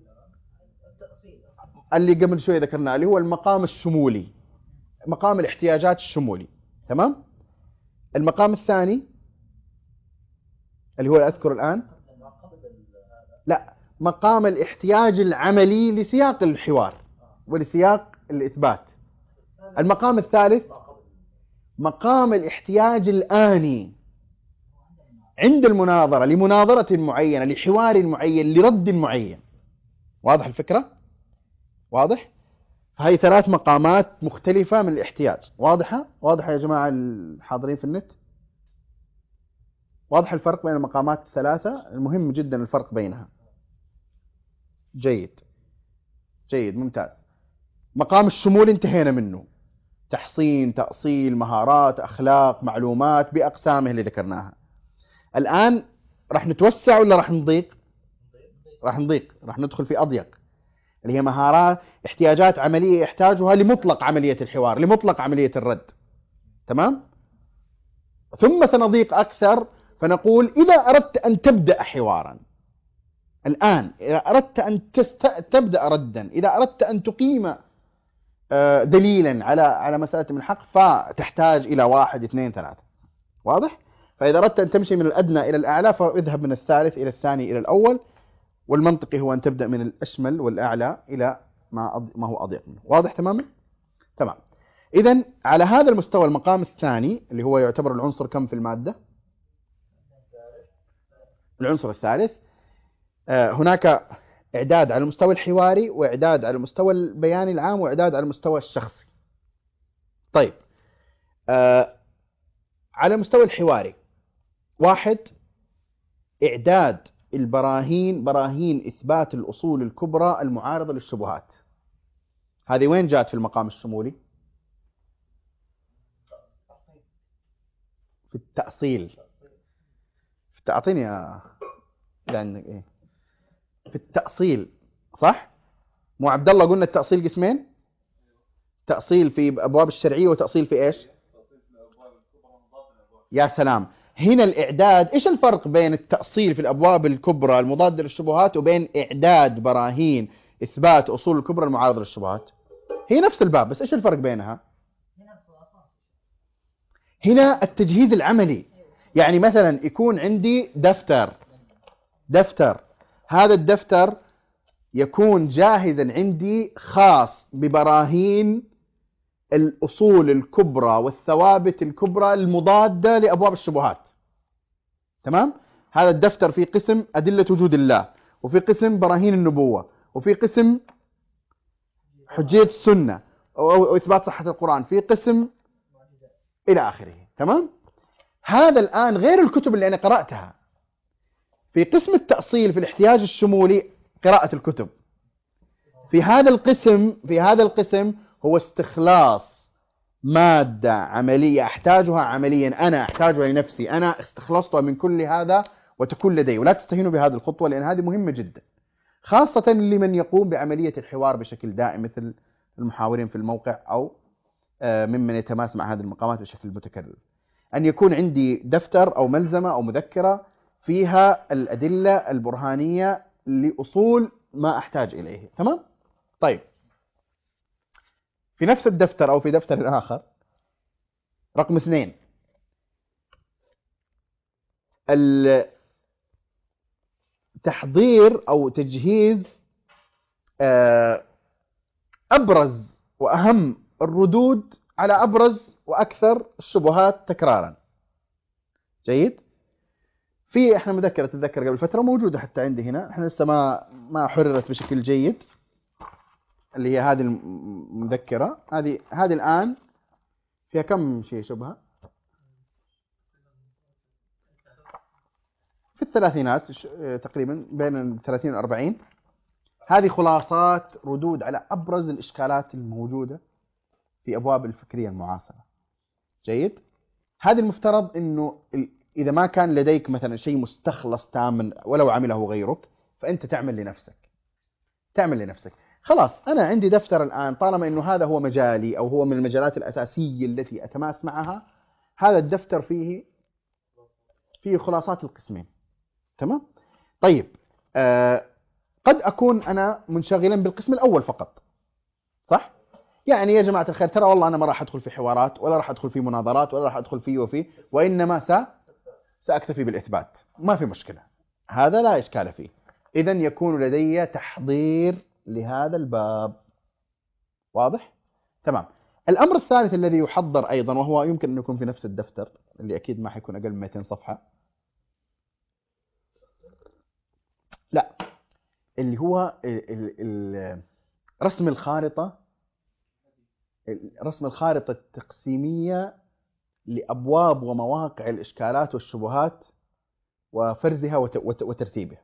اللي قبل شوي ذكرناه، اللي هو المقام الشمولي، مقام الاحتياجات الشمولي. تمام؟ المقام الثاني اللي هو أذكر الآن، لا، مقام الاحتياج العملي لسياق الحوار ولسياق الإثبات. المقام الثالث مقام الاحتياج الآني عند المناظرة، لمناظرة معينة، لحوار معين، لرد معين. واضح الفكرة؟ واضح؟ فهي ثلاث مقامات مختلفة من الاحتياج. واضحة؟ واضحة يا جماعة الحاضرين في النت؟ واضح الفرق بين المقامات الثلاثة؟ المهم جدا الفرق بينها. جيد جيد ممتاز. مقام الشمول انتهينا منه، تحصين، تأصيل، مهارات، أخلاق، معلومات بأقسامه اللي ذكرناها. الآن راح نتوسع ولا راح نضيق؟ راح نضيق، راح ندخل في أضيق، اللي هي مهارات، احتياجات عملية يحتاجها لمطلق عملية الحوار، لمطلق عملية الرد. تمام؟ ثم سنضيق أكثر فنقول إذا أردت أن تبدأ حوارا الآن، إذا أردت أن تست... تبدأ ردا، إذا أردت أن تقيم دليلا على على مسألة من الحق فتحتاج إلى واحد اثنين ثلاثة. واضح؟ فإذا أردت أن تمشي من الأدنى إلى الأعلى فاذهب من الثالث إلى الثاني إلى الأول، والمنطقي هو أن تبدأ من الأشمل والأعلى إلى ما أض... ما هو أضيق منه. واضح تماما؟ تمام. إذن على هذا المستوى المقام الثاني اللي هو يعتبر العنصر كم في المادة؟ العنصر الثالث. آه هناك إعداد على المستوى الحواري، وإعداد على المستوى البياني العام، وإعداد على المستوى الشخصي. طيب، آه على المستوى الحواري، واحد، إعداد البراهين، براهين إثبات الأصول الكبرى المعارضة للشبهات. هذه وين جاءت في المقام الشمولي؟ في التأصيل. في التأعطيني يا لأنك إيه؟ في التأصيل، صح؟ مو عبد الله قلنا التأصيل قسمين؟ تأصيل في أبواب الشرعية وتأصيل في إيش؟ يا سلام. هنا الإعداد، إيش الفرق بين التأصيل في الأبواب الكبرى المضادة للشبهات وبين إعداد براهين إثبات أصول الكبرى المعارضة للشبهات؟ هي نفس الباب، بس إيش الفرق بينها؟ هنا التجهيز العملي. يعني مثلا يكون عندي دفتر دفتر هذا الدفتر يكون جاهزا عندي خاص ببراهين الأصول الكبرى والثوابت الكبرى المضادة لأبواب الشبهات. تمام؟ هذا الدفتر في قسم أدلة وجود الله، وفي قسم براهين النبوة، وفي قسم حجية السنة أو إثبات صحة القرآن، في قسم إلى آخره. تمام؟ هذا الآن غير الكتب اللي أنا قرأتها. في قسم التأصيل في الاحتياج الشمولي قراءة الكتب. في هذا القسم في هذا القسم هو استخلاص مادة عملية أحتاجها عمليا، أنا أحتاجها لنفسي، أنا استخلصتها من كل هذا وتكون لدي. ولا تستهينوا بهذه الخطوة لأن هذه مهمة جدا، خاصة لمن يقوم بعملية الحوار بشكل دائم مثل المحاورين في الموقع أو ممن يتماس مع هذه المقامات بشكل متكرر. أن يكون عندي دفتر أو ملزمة أو مذكرة فيها الأدلة البرهانية لأصول ما أحتاج إليه. تمام؟ طيب، في نفس الدفتر أو في دفتر آخر، رقم اثنين، التحضير أو تجهيز أبرز وأهم الردود على أبرز وأكثر الشبهات تكرارا. جيد؟ في احنا مذكرة تتذكر قبل فترة موجودة حتى عندي هنا، احنا لسه ما ما حررت بشكل جيد، اللي هي هذه المذكرة. هذه هذه الآن فيها كم شيء شبهة؟ في الثلاثينات تقريبا، بين الثلاثين والأربعين. هذه خلاصات ردود على أبرز الإشكالات الموجودة في أبواب الفكرية المعاصرة. جيد؟ هذه المفترض أنه إذا ما كان لديك مثلا شيء مستخلص تاما ولو عمله غيرك، فأنت تعمل لنفسك تعمل لنفسك خلاص، أنا عندي دفتر الآن، طالما أنه هذا هو مجالي أو هو من المجالات الأساسية التي أتماس معها، هذا الدفتر فيه فيه خلاصات القسمين. تمام؟ طيب، آه قد أكون أنا منشغلا بالقسم الأول فقط، صح؟ يعني يا جماعة الخير، ترى والله أنا ما راح أدخل في حوارات، ولا راح أدخل في مناظرات، ولا راح أدخل فيه وفيه، وإنما س... سأكتفي بالإثبات. ما في مشكلة، هذا لا إشكال فيه. إذن يكون لدي تحضير لهذا الباب. واضح؟ تمام. الأمر الثالث الذي يحضر أيضا، وهو يمكن أن يكون في نفس الدفتر اللي أكيد ما حيكون أقل من مئتين صفحة، لا، اللي هو ال ال ال رسم الخارطة رسم الخارطة التقسيمية لأبواب ومواقع الإشكالات والشبهات وفرزها وترتيبها.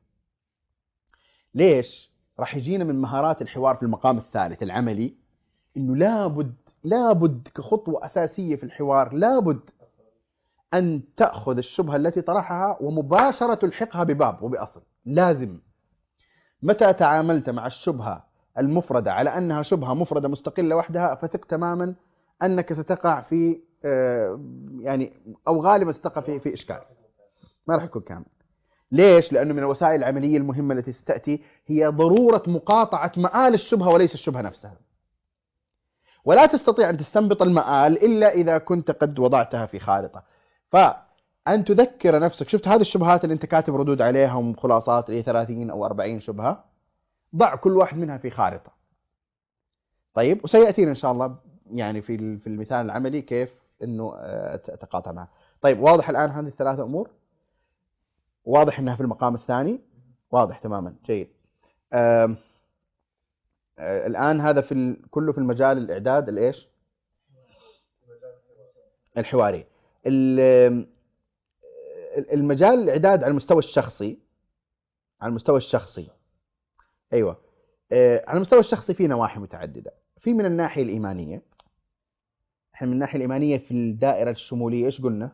ليش؟ راح يجينا من مهارات الحوار في المقام الثالث العملي إنه لابد لابد كخطوة أساسية في الحوار، لابد أن تأخذ الشبهة التي طرحها ومباشرة تلحقها بباب وبأصل. لازم متى تعاملت مع الشبهة المفردة على أنها شبهة مفردة مستقلة وحدها، فثق تماما أنك ستقع في يعني أو غالبا ستقع في في إشكال، ما راح يكون كامل. ليش؟ لأنه من الوسائل العملية المهمة التي ستأتي هي ضرورة مقاطعة مآل الشبهة وليس الشبهة نفسها. ولا تستطيع أن تستنبط المآل إلا إذا كنت قد وضعتها في خارطة. فأن تذكر نفسك، شفت هذه الشبهات اللي أنت كاتب ردود عليها وخلاصات اللي ثلاثين أو أربعين شبهة، ضع كل واحد منها في خارطة. طيب، وسيأتينا إن شاء الله يعني في في المثال العملي كيف إنه تقاطع معه. طيب، واضح الآن هذه الثلاثة أمور؟ واضح إنها في المقام الثاني؟ واضح تماما. جيد. آم آه الآن هذا في ال... كله في المجال الإعداد الإيش؟ الحواري. المجال الإعداد على المستوى الشخصي على المستوى الشخصي أيوة آه على المستوى الشخصي في نواحي متعددة. في من الناحية الإيمانية، احنا من الناحية الإيمانية في الدائرة الشمولية إيش قلنا؟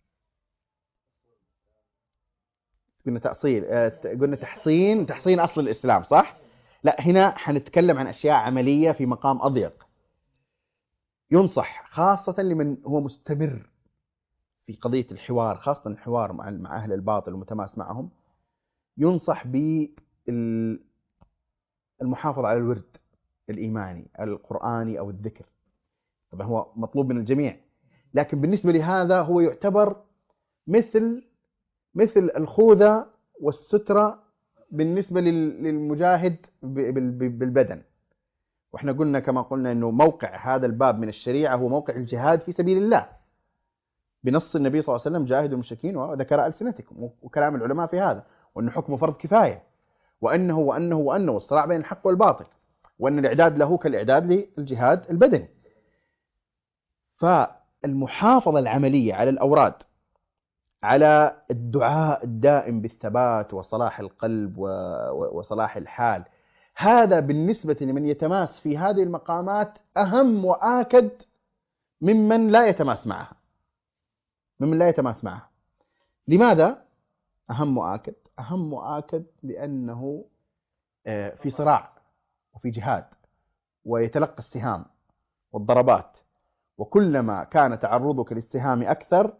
قلنا تأصيل آه قلنا تحصين تحصين أصل الإسلام، صح؟ لا، هنا حنتكلم عن أشياء عملية في مقام أضيق. ينصح خاصة لمن هو مستمر في قضية الحوار، خاصة الحوار مع مع أهل الباطل ومتماس معهم، ينصح بالمحافظة على الورد الإيماني القرآني أو الذكر. طبعا هو مطلوب من الجميع، لكن بالنسبة لهذا هو يعتبر مثل مثل الخوذة والسترة بالنسبة للمجاهد بالبدن. وإحنا قلنا كما قلنا أنه موقع هذا الباب من الشريعة هو موقع الجهاد في سبيل الله، بنص النبي صلى الله عليه وسلم: جاهدوا المشركين وذكر ألسنتكم، وكلام العلماء في هذا، وأنه حكمه فرض كفاية، وأنه وأنه وأنه والصراع بين الحق والباطل، وأن الإعداد له كالإعداد للجهاد البدني. فالمحافظة العملية على الأوراد، على الدعاء الدائم بالثبات وصلاح القلب وصلاح الحال، هذا بالنسبة لمن يتماس في هذه المقامات أهم وآكد ممن لا يتماس معها ممن لا يتماس معها. لماذا أهم وآكد؟ أهم وآكد لأنه في صراع وفي جهاد، ويتلقى السهام والضربات، وكلما كان تعرضك للسهام أكثر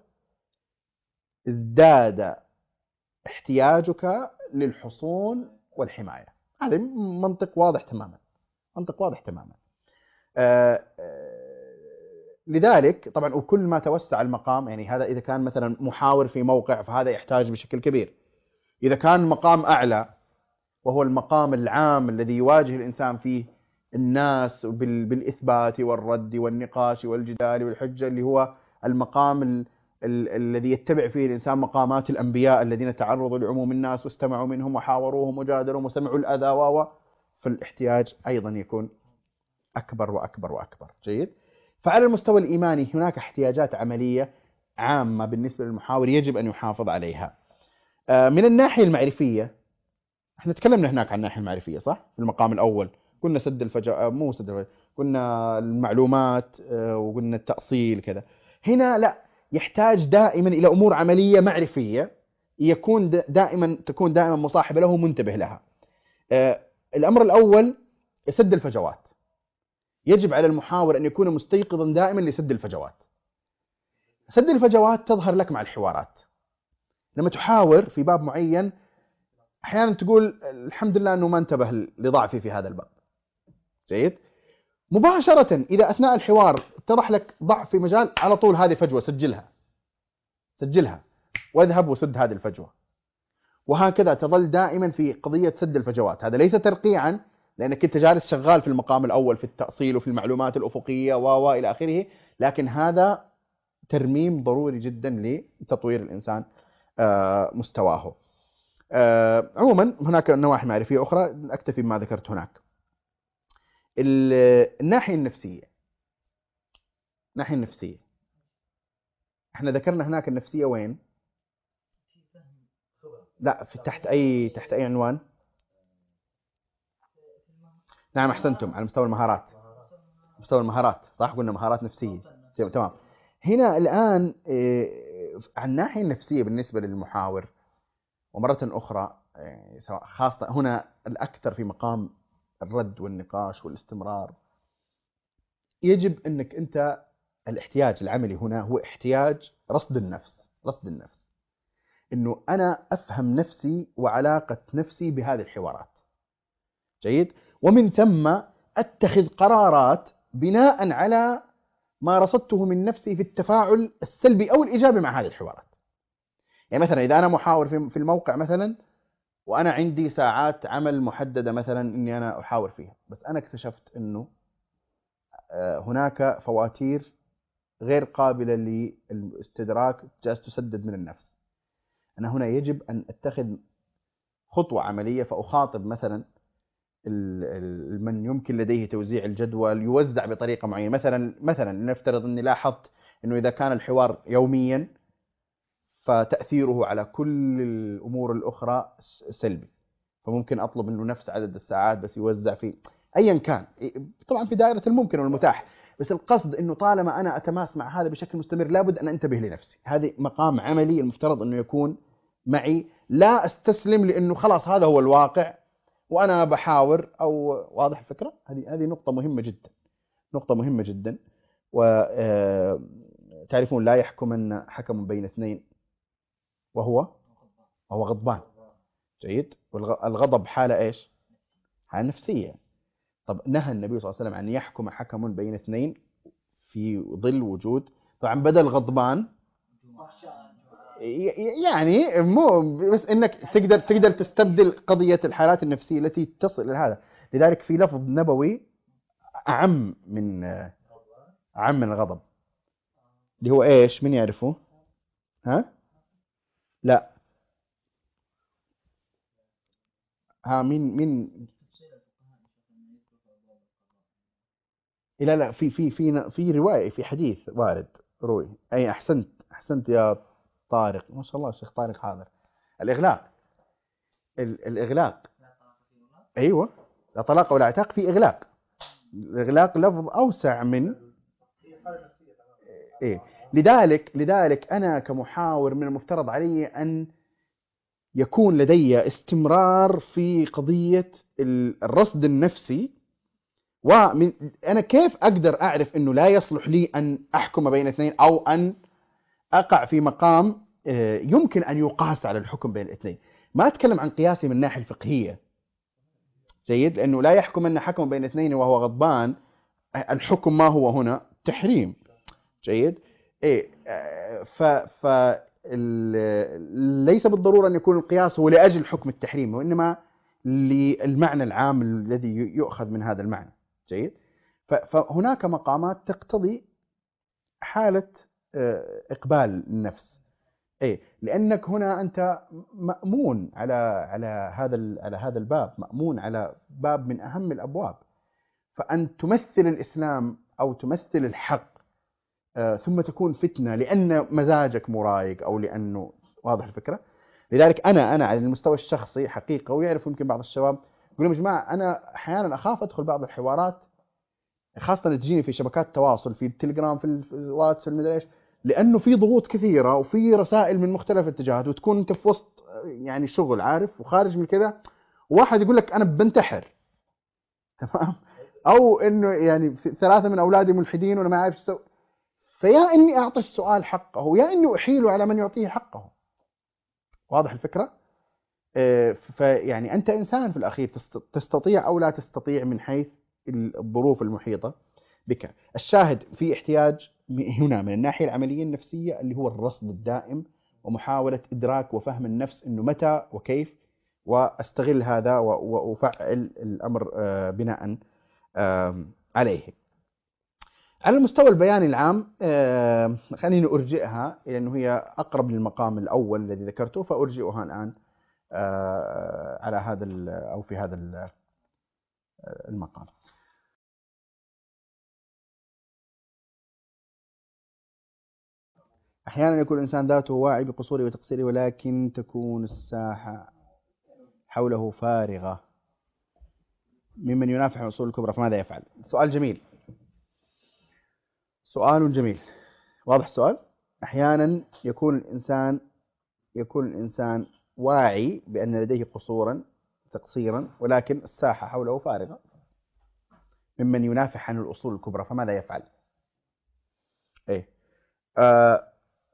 ازداد احتياجك للحصون والحماية. هذا منطق واضح تماما منطق واضح تماما آآ آآ لذلك طبعا، وكل ما توسع المقام، يعني هذا إذا كان مثلا محاور في موقع فهذا يحتاج بشكل كبير. إذا كان مقام أعلى وهو المقام العام الذي يواجه الإنسان فيه الناس بالإثبات والرد والنقاش والجدال والحجة، اللي هو المقام ال الذي يتبع فيه الإنسان مقامات الأنبياء الذين تعرضوا لعموم الناس واستمعوا منهم وحاوروهم وجادلوهم وسمعوا الأذى و فالاحتياج أيضا يكون أكبر وأكبر وأكبر. جيد. فعلى المستوى الإيماني هناك احتياجات عملية عامة بالنسبة للمحاور يجب أن يحافظ عليها. من الناحية المعرفية، احنا تكلمنا هناك عن الناحية المعرفية صح؟ في المقام الأول قلنا سد الفجوة، مو سد الفجوة، قلنا المعلومات وقلنا التأصيل كذا. هنا لا، يحتاج دائما إلى أمور عملية معرفية يكون دائما تكون دائما مصاحبة له ومنتبه لها. الأمر الأول سد الفجوات. يجب على المحاور أن يكون مستيقظا دائما لسد الفجوات. سد الفجوات تظهر لك مع الحوارات. لما تحاور في باب معين أحيانا تقول الحمد لله أنه ما انتبه لضعفي في هذا الباب. جيد. مباشرة إذا أثناء الحوار اتضح لك ضعف في مجال، على طول هذه فجوة سجلها سجلها واذهب وسد هذه الفجوة. وهكذا تظل دائما في قضية سد الفجوات. هذا ليس ترقيعا لأنك أنت جالس شغال في المقام الأول في التأصيل وفي المعلومات الأفقية و إلى آخره، لكن هذا ترميم ضروري جدا لتطوير الإنسان مستواه. عموما هناك نواحي معرفية أخرى، أكتفي بما ذكرت هناك. الناحية النفسية، الناحية النفسية احنا ذكرنا هناك النفسية وين؟ لا، في تحت أي تحت أي عنوان؟ نعم أحسنتم، على مستوى المهارات. مستوى المهارات صح، قلنا مهارات نفسية. تمام. هنا الآن عن الناحية النفسية بالنسبة للمحاور، ومرة أخرى سواء خاصة هنا الأكثر في مقام الرد والنقاش والاستمرار، يجب أنك أنت الاحتياج العملي هنا هو احتياج رصد النفس. رصد النفس أنه أنا أفهم نفسي وعلاقة نفسي بهذه الحوارات. جيد. ومن ثم أتخذ قرارات بناء على ما رصدته من نفسي في التفاعل السلبي أو الإيجابي مع هذه الحوارات. يعني مثلا إذا أنا محاور في الموقع مثلا، وأنا عندي ساعات عمل محددة مثلا إني أنا أحاور فيها، بس أنا اكتشفت أنه هناك فواتير غير قابلة للاستدراك جالس تسدد من النفس. أنا هنا يجب أن أتخذ خطوة عملية، فأخاطب مثلا من يمكن لديه توزيع الجدول يوزع بطريقة معينة. مثلا مثلا نفترض أني لاحظت أنه إذا كان الحوار يوميا فتأثيره على كل الأمور الأخرى سلبي، فممكن أطلب منه نفس عدد الساعات بس يوزع في أيا كان، طبعا في دائرة الممكن والمتاح. بس القصد أنه طالما أنا أتماس مع هذا بشكل مستمر لابد أن أنتبه لنفسي. هذه مقام عملي المفترض أنه يكون معي، لا أستسلم لأنه خلاص هذا هو الواقع وأنا بحاور. أو واضح الفكرة؟ هذه هذه نقطة مهمة جدا، نقطة مهمة جدا. وتعرفون لا يحكمن حكم بين اثنين وهو وهو غضبان. جيد. والغضب حالة إيش؟ حالة نفسية. طب نهى النبي صلى الله عليه وسلم أن يحكم حكم بين اثنين في ظل وجود، طبعا بدل غضبان يعني مو بس انك تقدر تقدر تستبدل قضية الحالات النفسية التي تصل إلى هذا. لذلك في لفظ نبوي أعم من أعم من الغضب، اللي هو إيش؟ من يعرفه؟ ها؟ لا، ها مين مين لا لا في في في في رواية، في حديث وارد روي. أي أحسنت أحسنت يا طارق، ما شاء الله الشيخ طارق حاضر. الإغلاق، ال- الإغلاق. أيوة، لا طلاق ولا عتاق، في إغلاق. الإغلاق لفظ أوسع من إيه. لذلك لذلك أنا كمحاور من المفترض علي أن يكون لدي استمرار في قضية الرصد النفسي. ومن أنا كيف أقدر أعرف أنه لا يصلح لي أن أحكم بين اثنين، أو أن أقع في مقام يمكن أن يقاس على الحكم بين الاثنين. ما أتكلم عن قياسي من الناحية الفقهية. جيد. لأنه لا يحكم أن حكم بين اثنين وهو غضبان، الحكم ما هو هنا؟ تحريم. جيد. إيه ف ف ليس بالضرورة أن يكون القياس هو لأجل حكم التحريم، وإنما للمعنى العام الذي يؤخذ من هذا المعنى. جيد. فهناك مقامات تقتضي حالة إقبال النفس. إيه، لأنك هنا أنت مأمون على على هذا على هذا الباب، مأمون على باب من أهم الأبواب. فأن تمثل الإسلام أو تمثل الحق ثم تكون فتنة لأن مزاجك مرايق أو لأنه، واضح الفكرة؟ لذلك أنا أنا على المستوى الشخصي حقيقة، ويعرف يمكن بعض الشباب يقولون يا جماعة أنا أحيانا أخاف أدخل بعض الحوارات، خاصة تجيني في شبكات التواصل، في التليجرام، في الواتس، المدري إيش، لأنه في ضغوط كثيرة وفي رسائل من مختلف الاتجاهات، وتكون أنت في وسط يعني شغل عارف وخارج من كذا، واحد يقول لك أنا بنتحر، تمام، أو إنه يعني ثلاثة من أولادي ملحدين وأنا ما أعرف أسوي، فيا إني أعطي السؤال حقه يا إني أحيله على من يعطيه حقه. واضح الفكرة؟ فيعني أنت إنسان في الأخير، تستطيع أو لا تستطيع من حيث الظروف المحيطة بك. الشاهد في احتياج هنا من الناحية العملية النفسية اللي هو الرصد الدائم ومحاولة إدراك وفهم النفس إنه متى وكيف، وأستغل هذا وأفعل الأمر بناء عليه. على المستوى البياني العام خليني أرجئها لأنه هي أقرب للمقام الأول الذي ذكرته، فأرجئها الآن على هذا أو في هذا المقام. أحيانا يكون الإنسان ذاته واعي بقصوره وتقصيره، ولكن تكون الساحة حوله فارغة ممن ينافح عن الأصول الكبرى، فماذا يفعل؟ سؤال جميل، سؤال جميل، واضح السؤال. أحيانا يكون الإنسان يكون الإنسان واعي بأن لديه قصورا تقصيرا، ولكن الساحة حوله فارغة ممن ينافح عن الأصول الكبرى، فماذا يفعل؟ إيه؟ آه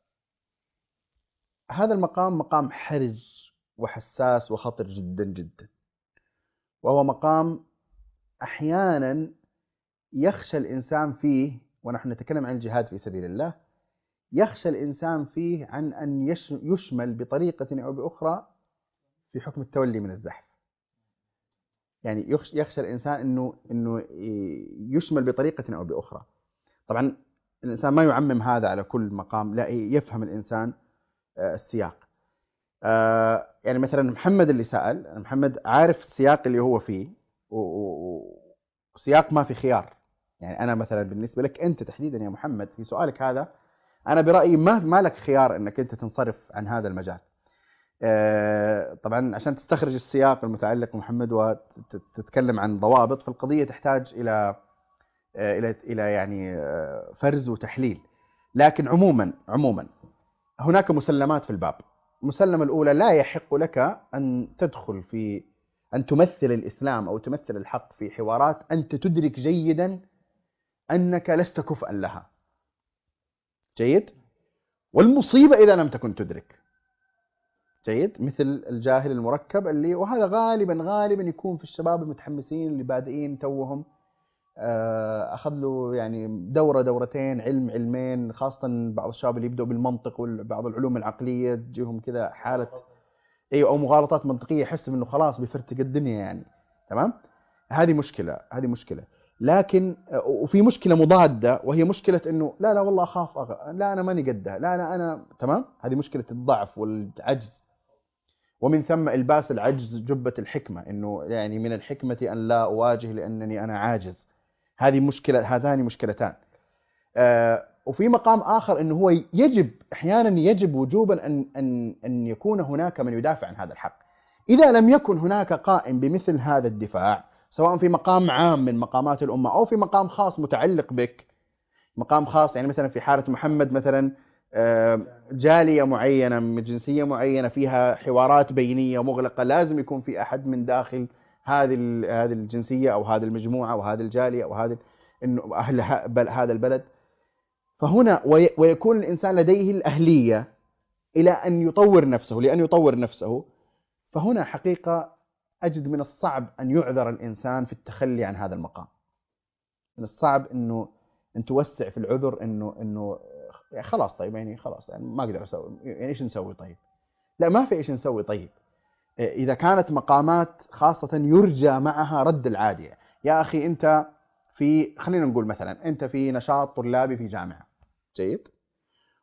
هذا المقام مقام حرج وحساس وخطر جدا جدا، وهو مقام أحيانا يخشى الإنسان فيه، ونحن نتكلم عن الجهاد في سبيل الله، يخشى الإنسان فيه عن أن يشمل بطريقة أو بأخرى في حكم التولي من الزحف. يعني يخشى الإنسان أنه أنه يشمل بطريقة أو بأخرى. طبعا الإنسان ما يعمم هذا على كل مقام، لا، يفهم الإنسان السياق. يعني مثلا محمد اللي سأل، محمد عارف السياق اللي هو فيه، وسياق ما في خيار. يعني أنا مثلا بالنسبة لك أنت تحديدا يا محمد في سؤالك هذا، أنا برأيي ما ما لك خيار أنك أنت تنصرف عن هذا المجال. طبعا عشان تستخرج السياق المتعلق بمحمد وتتكلم عن ضوابط، فالقضية تحتاج إلى إلى إلى يعني فرز وتحليل. لكن عموما عموما هناك مسلمات في الباب. المسلمة الأولى، لا يحق لك أن تدخل في أن تمثل الإسلام أو تمثل الحق في حوارات أنت تدرك جيدا أنك لست كفءا لها. جيد؟ والمصيبة إذا لم تكن تدرك. جيد؟ مثل الجاهل المركب اللي، وهذا غالبا غالبا يكون في الشباب المتحمسين اللي بادئين توهم، أخذ له يعني دورة دورتين، علم علمين، خاصة بعض الشباب اللي يبدأوا بالمنطق وبعض العلوم العقلية تجيهم كذا حالة أيوة أو مغالطات منطقية، يحس إنه خلاص بيفرتق الدنيا يعني. تمام؟ هذه مشكلة، هذه مشكلة. لكن وفي مشكلة مضادة، وهي مشكلة إنه لا لا والله أخاف أغ... لا أنا ماني قدها، لا أنا أنا تمام. هذه مشكلة الضعف والعجز، ومن ثم الباس العجز جبة الحكمة، إنه يعني من الحكمة أن لا أواجه لأنني أنا عاجز. هذه مشكلة، هذان مشكلتان. آه وفي مقام آخر أنه هو يجب أحيانا يجب وجوبا أن, أن, أن يكون هناك من يدافع عن هذا الحق. إذا لم يكن هناك قائم بمثل هذا الدفاع، سواء في مقام عام من مقامات الأمة أو في مقام خاص متعلق بك، مقام خاص، يعني مثلا في حالة محمد مثلا آه جالية معينة من جنسية معينة فيها حوارات بينية مغلقة، لازم يكون في أحد من داخل هذه هذه الجنسية أو هذه المجموعة أو هذه الجالية أو هذه إنه أهل هذا البلد. فهنا ويكون الإنسان لديه الأهلية إلى أن يطور نفسه، لأن يطور نفسه. فهنا حقيقة أجد من الصعب أن يعذر الإنسان في التخلي عن هذا المقام. من الصعب إنه أن توسع في العذر إنه إنه خلاص طيب يعني خلاص يعني ما أقدر أسوي، يعني إيش نسوي طيب؟ لا، ما في إيش نسوي طيب. إذا كانت مقامات خاصة يرجى معها رد العادية. يا أخي أنت في، خلينا نقول مثلا أنت في نشاط طلابي في جامعة، جيد،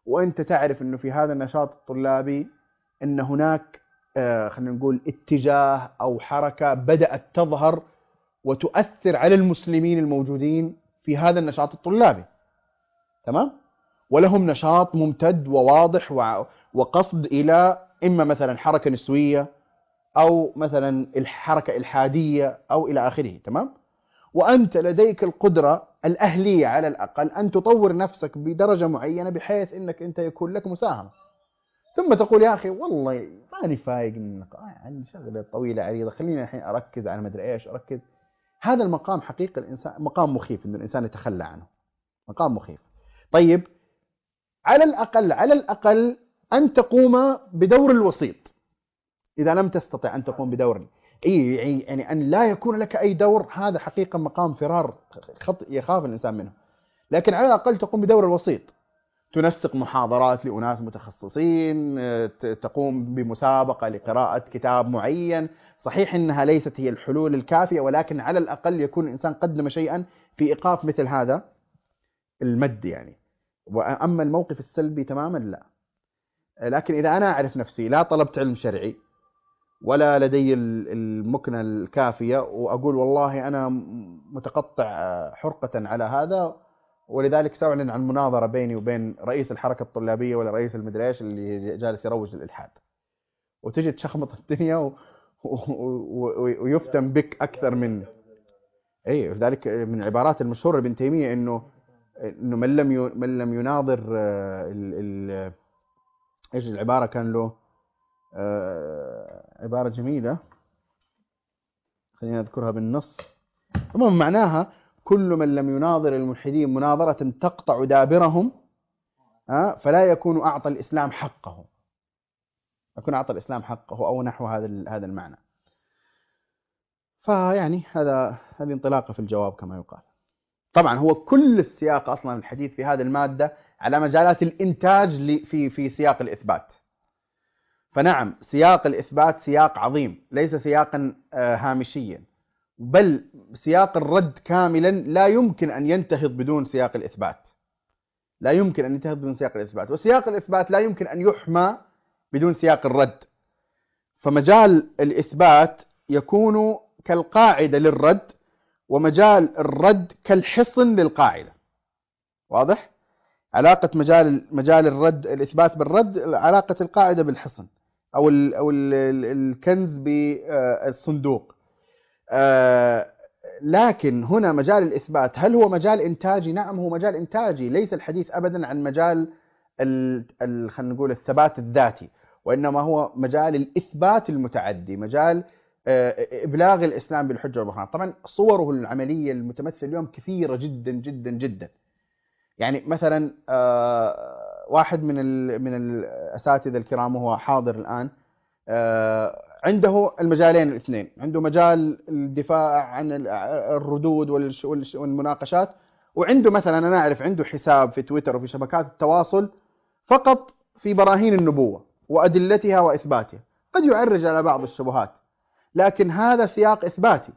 وأنت تعرف أنه في هذا النشاط الطلابي أن هناك آه خلينا نقول اتجاه أو حركة بدأت تظهر وتؤثر على المسلمين الموجودين في هذا النشاط الطلابي، تمام؟ ولهم نشاط ممتد وواضح وقصد إلى إما مثلا حركة نسوية أو مثلا الحركة إلحادية أو إلى آخره، تمام؟ وأنت لديك القدرة الأهلية على الأقل أن تطور نفسك بدرجة معينة بحيث أنك أنت يكون لك مساهمة، ثم تقول يا أخي والله ماني فايق من عندي شغلة طويلة عريضة، خليني الحين أركز على مدري إيش أركز. هذا المقام حقيقة الإنسان مقام مخيف، إنه الإنسان يتخلى عنه، مقام مخيف. طيب على الأقل على الأقل أن تقوم بدور الوسيط إذا لم تستطع أن تقوم بدور، أي يعني أن لا يكون لك أي دور، هذا حقيقة مقام فرار خط يخاف الإنسان منه. لكن على الأقل تقوم بدور الوسيط، تنسق محاضرات لأناس متخصصين، تقوم بمسابقة لقراءة كتاب معين. صحيح أنها ليست هي الحلول الكافية، ولكن على الأقل يكون الإنسان قدم شيئا في إيقاف مثل هذا المد يعني. وأما الموقف السلبي تماما لا. لكن إذا أنا أعرف نفسي لا طلبت علم شرعي ولا لدي المكنة الكافية وأقول والله أنا متقطع حرقة على هذا، ولذلك سأعلن عن مناظرة بيني وبين رئيس الحركة الطلابية ولا رئيس المدريش اللي جالس يروج للإلحاد، وتجي تشخمط الدنيا و... و... و... ويفتن بك أكثر من أي. لذلك من العبارات المشهورة لابن تيمية إنه إنه من لم ي... من لم يناظر ال... ال... إيش العبارة كان له آه... عبارة جميلة خلينا نذكرها بالنص. المهم معناها كل من لم يناظر الملحدين مناظرة تقطع دابرهم فلا يكون أعطى الإسلام حقه، يكون أعطى الإسلام حقه أو نحو هذا هذا المعنى. فيعني هذا هذه انطلاقة في الجواب كما يقال. طبعا هو كل السياق أصلا الحديث في هذه المادة على مجالات الإنتاج في في سياق الإثبات. فنعم سياق الإثبات سياق عظيم، ليس سياقا هامشيا، بل سياق الرد كاملا لا يمكن أن ينتهض بدون سياق الإثبات، لا يمكن أن ينتهض بدون سياق الإثبات، وسياق الإثبات لا يمكن أن يحمى بدون سياق الرد. فمجال الإثبات يكون كالقاعدة للرد، ومجال الرد كالحصن للقاعدة. واضح؟ علاقة مجال مجال الرد الإثبات بالرد علاقة القاعدة بالحصن أو ال أو ال الكنز بالصندوق. آه لكن هنا مجال الإثبات هل هو مجال إنتاجي؟ نعم هو مجال إنتاجي، ليس الحديث أبدا عن مجال خلينا نقول الثبات الذاتي، وإنما هو مجال الإثبات المتعدي، مجال آه إبلاغ الإسلام بالحجة والبرهان. طبعا صوره العملية المتمثل اليوم كثيرة جدا جدا جدا. يعني مثلا آه واحد من من الأساتذة الكرام وهو حاضر الآن آه عنده المجالين الاثنين، عنده مجال الدفاع عن الردود والمناقشات، وعنده مثلا أنا أعرف عنده حساب في تويتر وفي شبكات التواصل فقط في براهين النبوة وأدلتها وإثباتها. قد يعرج على بعض الشبهات، لكن هذا سياق إثباتي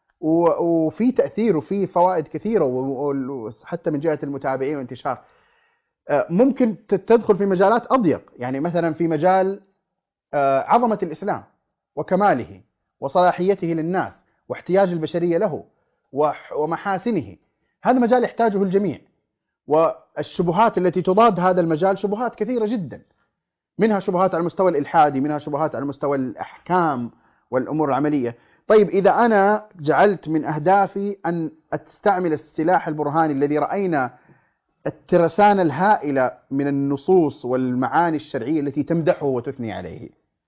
وفي تأثير وفي فوائد كثيرة، وحتى من جهة المتابعين وانتشار. ممكن تدخل في مجالات أضيق، يعني مثلا في مجال عظمة الإسلام وكماله وصلاحيته للناس واحتياج البشرية له ومحاسنه، هذا مجال يحتاجه الجميع. والشبهات التي تضاد هذا المجال شبهات كثيرة جدا، منها شبهات على المستوى الإلحادي، منها شبهات على مستوى الأحكام والأمور العملية. طيب إذا أنا جعلت من أهدافي أن أستعمل السلاح البرهاني الذي رأينا الترسانة الهائلة من النصوص والمعاني الشرعية التي تمدحه وتثني عليه،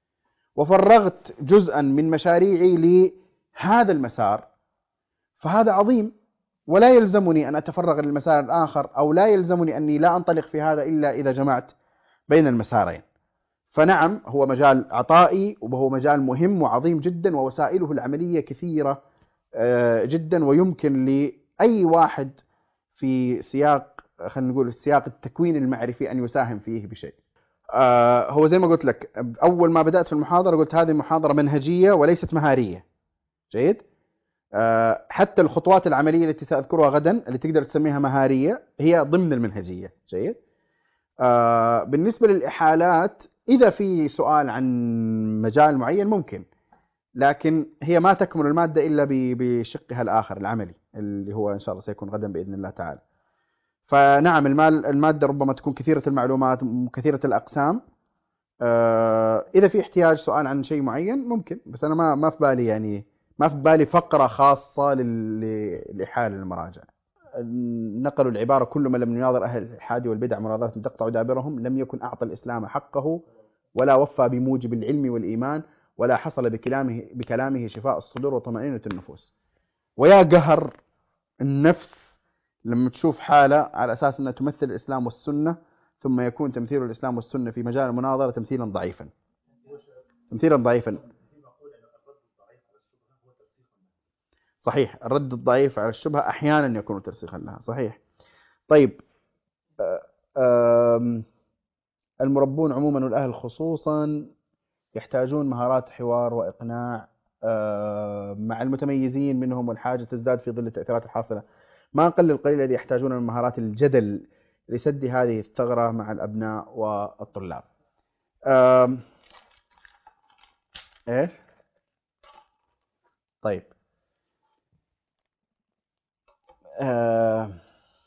وفرغت جزءا من مشاريعي لهذا المسار، فهذا عظيم، ولا يلزمني أن أتفرغ للمسار الآخر، أو لا يلزمني أني لا أنطلق في هذا إلا إذا جمعت بين المسارين. فنعم هو مجال عطائي وهو مجال مهم وعظيم جدا، ووسائله العملية كثيرة جدا، ويمكن لأي واحد في سياق خلينا نقول السياق التكوين المعرفي أن يساهم فيه بشيء. هو زي ما قلت لك أول ما بدأت في المحاضرة قلت هذه محاضرة منهجية وليست مهارية. جيد؟ حتى الخطوات العملية التي سأذكرها غدا اللي تقدر تسميها مهارية هي ضمن المنهجية. جيد؟ آه بالنسبة للإحالات إذا في سؤال عن مجال معين ممكن، لكن هي ما تكمل المادة إلا بشقها الآخر العملي اللي هو إن شاء الله سيكون غدا بإذن الله تعالى. فنعم المال المادة ربما تكون كثيرة المعلومات كثيرة الأقسام. آه إذا في احتياج سؤال عن شيء معين ممكن، بس أنا ما ما في بالي يعني ما في بالي فقرة خاصة لل- لإحالة المراجع. نقلوا العبارة: كل من لم يناظر أهل الإلحاد والبدع مناظرة تقطع دابرهم لم يكن أعطى الإسلام حقه ولا وفى بموجب العلم والإيمان ولا حصل بكلامه بكلامه شفاء الصدور وطمأنينة النفوس. ويا قهر النفس لما تشوف حالة على أساس أنها تمثل الإسلام والسنة ثم يكون تمثيل الإسلام والسنة في مجال المناظرة تمثيلا ضعيفا تمثيلا ضعيفا صحيح، الرد الضعيف على الشبهة أحيانا يكون ترسيخا لها. صحيح. طيب، آم، المربون عموما والأهل خصوصا يحتاجون مهارات حوار وإقناع آم، مع المتميزين منهم، والحاجة تزداد في ظل التأثيرات الحاصلة. ما أقل القليل الذي يحتاجون من مهارات الجدل لسد هذه الثغرة مع الأبناء والطلاب. آم، إيش؟ طيب. آم،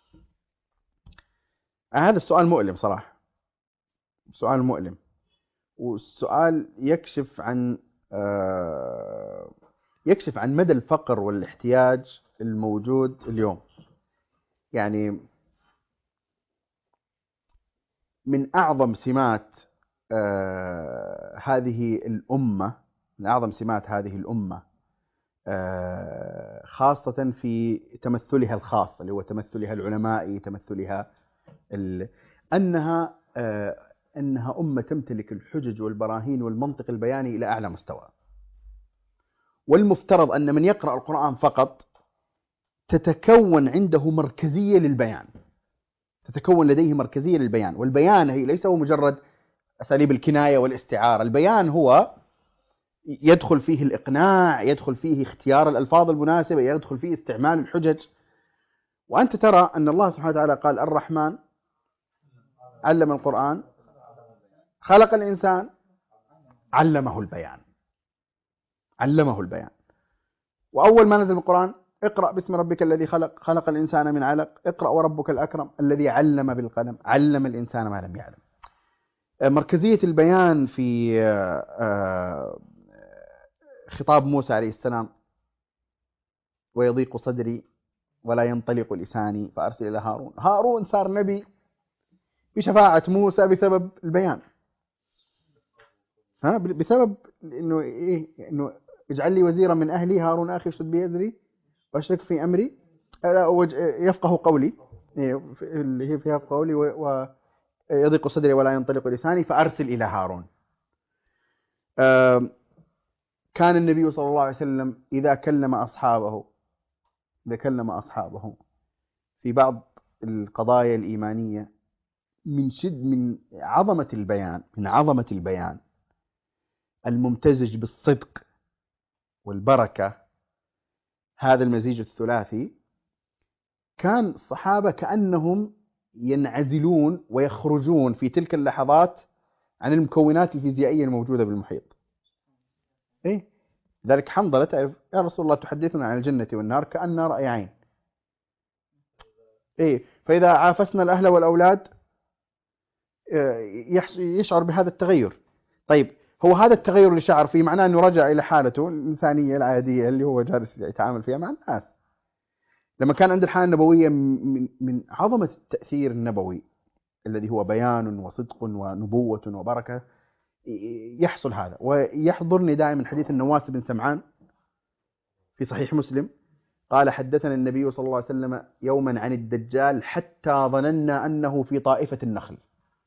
هذا السؤال مؤلم صراحة، سؤال مؤلم، والسؤال يكشف عن آه، يكشف عن مدى الفقر والاحتياج الموجود اليوم. يعني من أعظم سمات آه، هذه الأمة من أعظم سمات هذه الأمة آه، خاصة في تمثلها الخاص اللي هو تمثلها العلمائي، تمثلها ال... أنها آه، أنها أمة تمتلك الحجج والبراهين والمنطق البياني إلى أعلى مستوى. والمفترض أن من يقرأ القرآن فقط تتكون عنده مركزية للبيان، تتكون لديه مركزية للبيان. والبيان هي ليس هو مجرد أساليب الكناية والاستعارة. البيان هو يدخل فيه الإقناع، يدخل فيه اختيار الألفاظ المناسبة، يدخل فيه استعمال الحجج. وأنت ترى أن الله سبحانه وتعالى قال: الرحمن علم القرآن خلق الإنسان علمه البيان علمه البيان. وأول ما نزل القرآن: اقرأ باسم ربك الذي خلق خلق الإنسان من علق اقرأ وربك الأكرم الذي علم بالقلم علم الإنسان ما لم يعلم. مركزية البيان في خطاب موسى عليه السلام: ويضيق صدري ولا ينطلق لساني فأرسل إلى هارون. هارون صار نبي بشفاعة موسى بسبب البيان، ها بسبب إنه إيه إنه اجعل لي وزيرا من أهلي هارون أخي اشدد بأزري وأشرك في أمري يفقه قولي، اللي هي فيها قولي ويضيق صدري ولا ينطلق لساني فأرسل إلى هارون. كان النبي صلى الله عليه وسلم إذا كلم أصحابه إذا كلم أصحابه في بعض القضايا الإيمانية من شد من عظمة البيان من عظمة البيان الممتزج بالصدق والبركة، هذا المزيج الثلاثي، كان الصحابة كأنهم ينعزلون ويخرجون في تلك اللحظات عن المكونات الفيزيائية الموجودة بالمحيط. إيه؟ ذلك حنظلة تعرف: يا رسول الله تحدثنا عن الجنة والنار كأننا رأي عين. إيه؟ فإذا عافسنا الأهل والأولاد يشعر بهذا التغير. طيب، هو هذا التغير اللي شعر فيه معناه أنه رجع إلى حالته الإنسانية العادية اللي هو جالس يتعامل فيها مع الناس. لما كان عند الحالة النبوية من من عظمة التأثير النبوي الذي هو بيان وصدق ونبوة وبركة يحصل هذا. ويحضرني دائما حديث النواس بن سمعان في صحيح مسلم قال: حدثنا النبي صلى الله عليه وسلم يوما عن الدجال حتى ظننا أنه في طائفة النخل.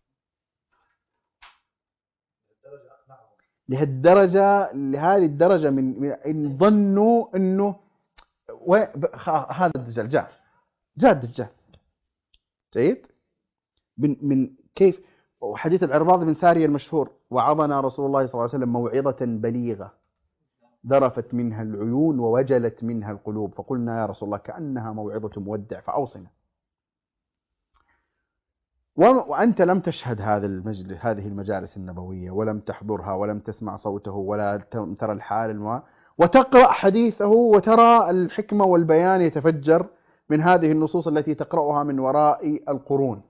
لهالدرجة لهذه الدرجة من إن ظنوا أنه هذا الدجال جاء جاء الدجال. جيد. من من كيف. وحديث العرباض بن سارية المشهور: وعظنا رسول الله صلى الله عليه وسلم موعظة بليغة ذرفت منها العيون ووجلت منها القلوب فقلنا يا رسول الله كأنها موعظة مودع فأوصنا. وأنت لم تشهد هذا المجلس، هذه المجالس النبوية، ولم تحضرها، ولم تسمع صوته، ولا ترى الحال الماء، وتقرأ حديثه وترى الحكمة والبيان يتفجر من هذه النصوص التي تقرأها من وراء القرون.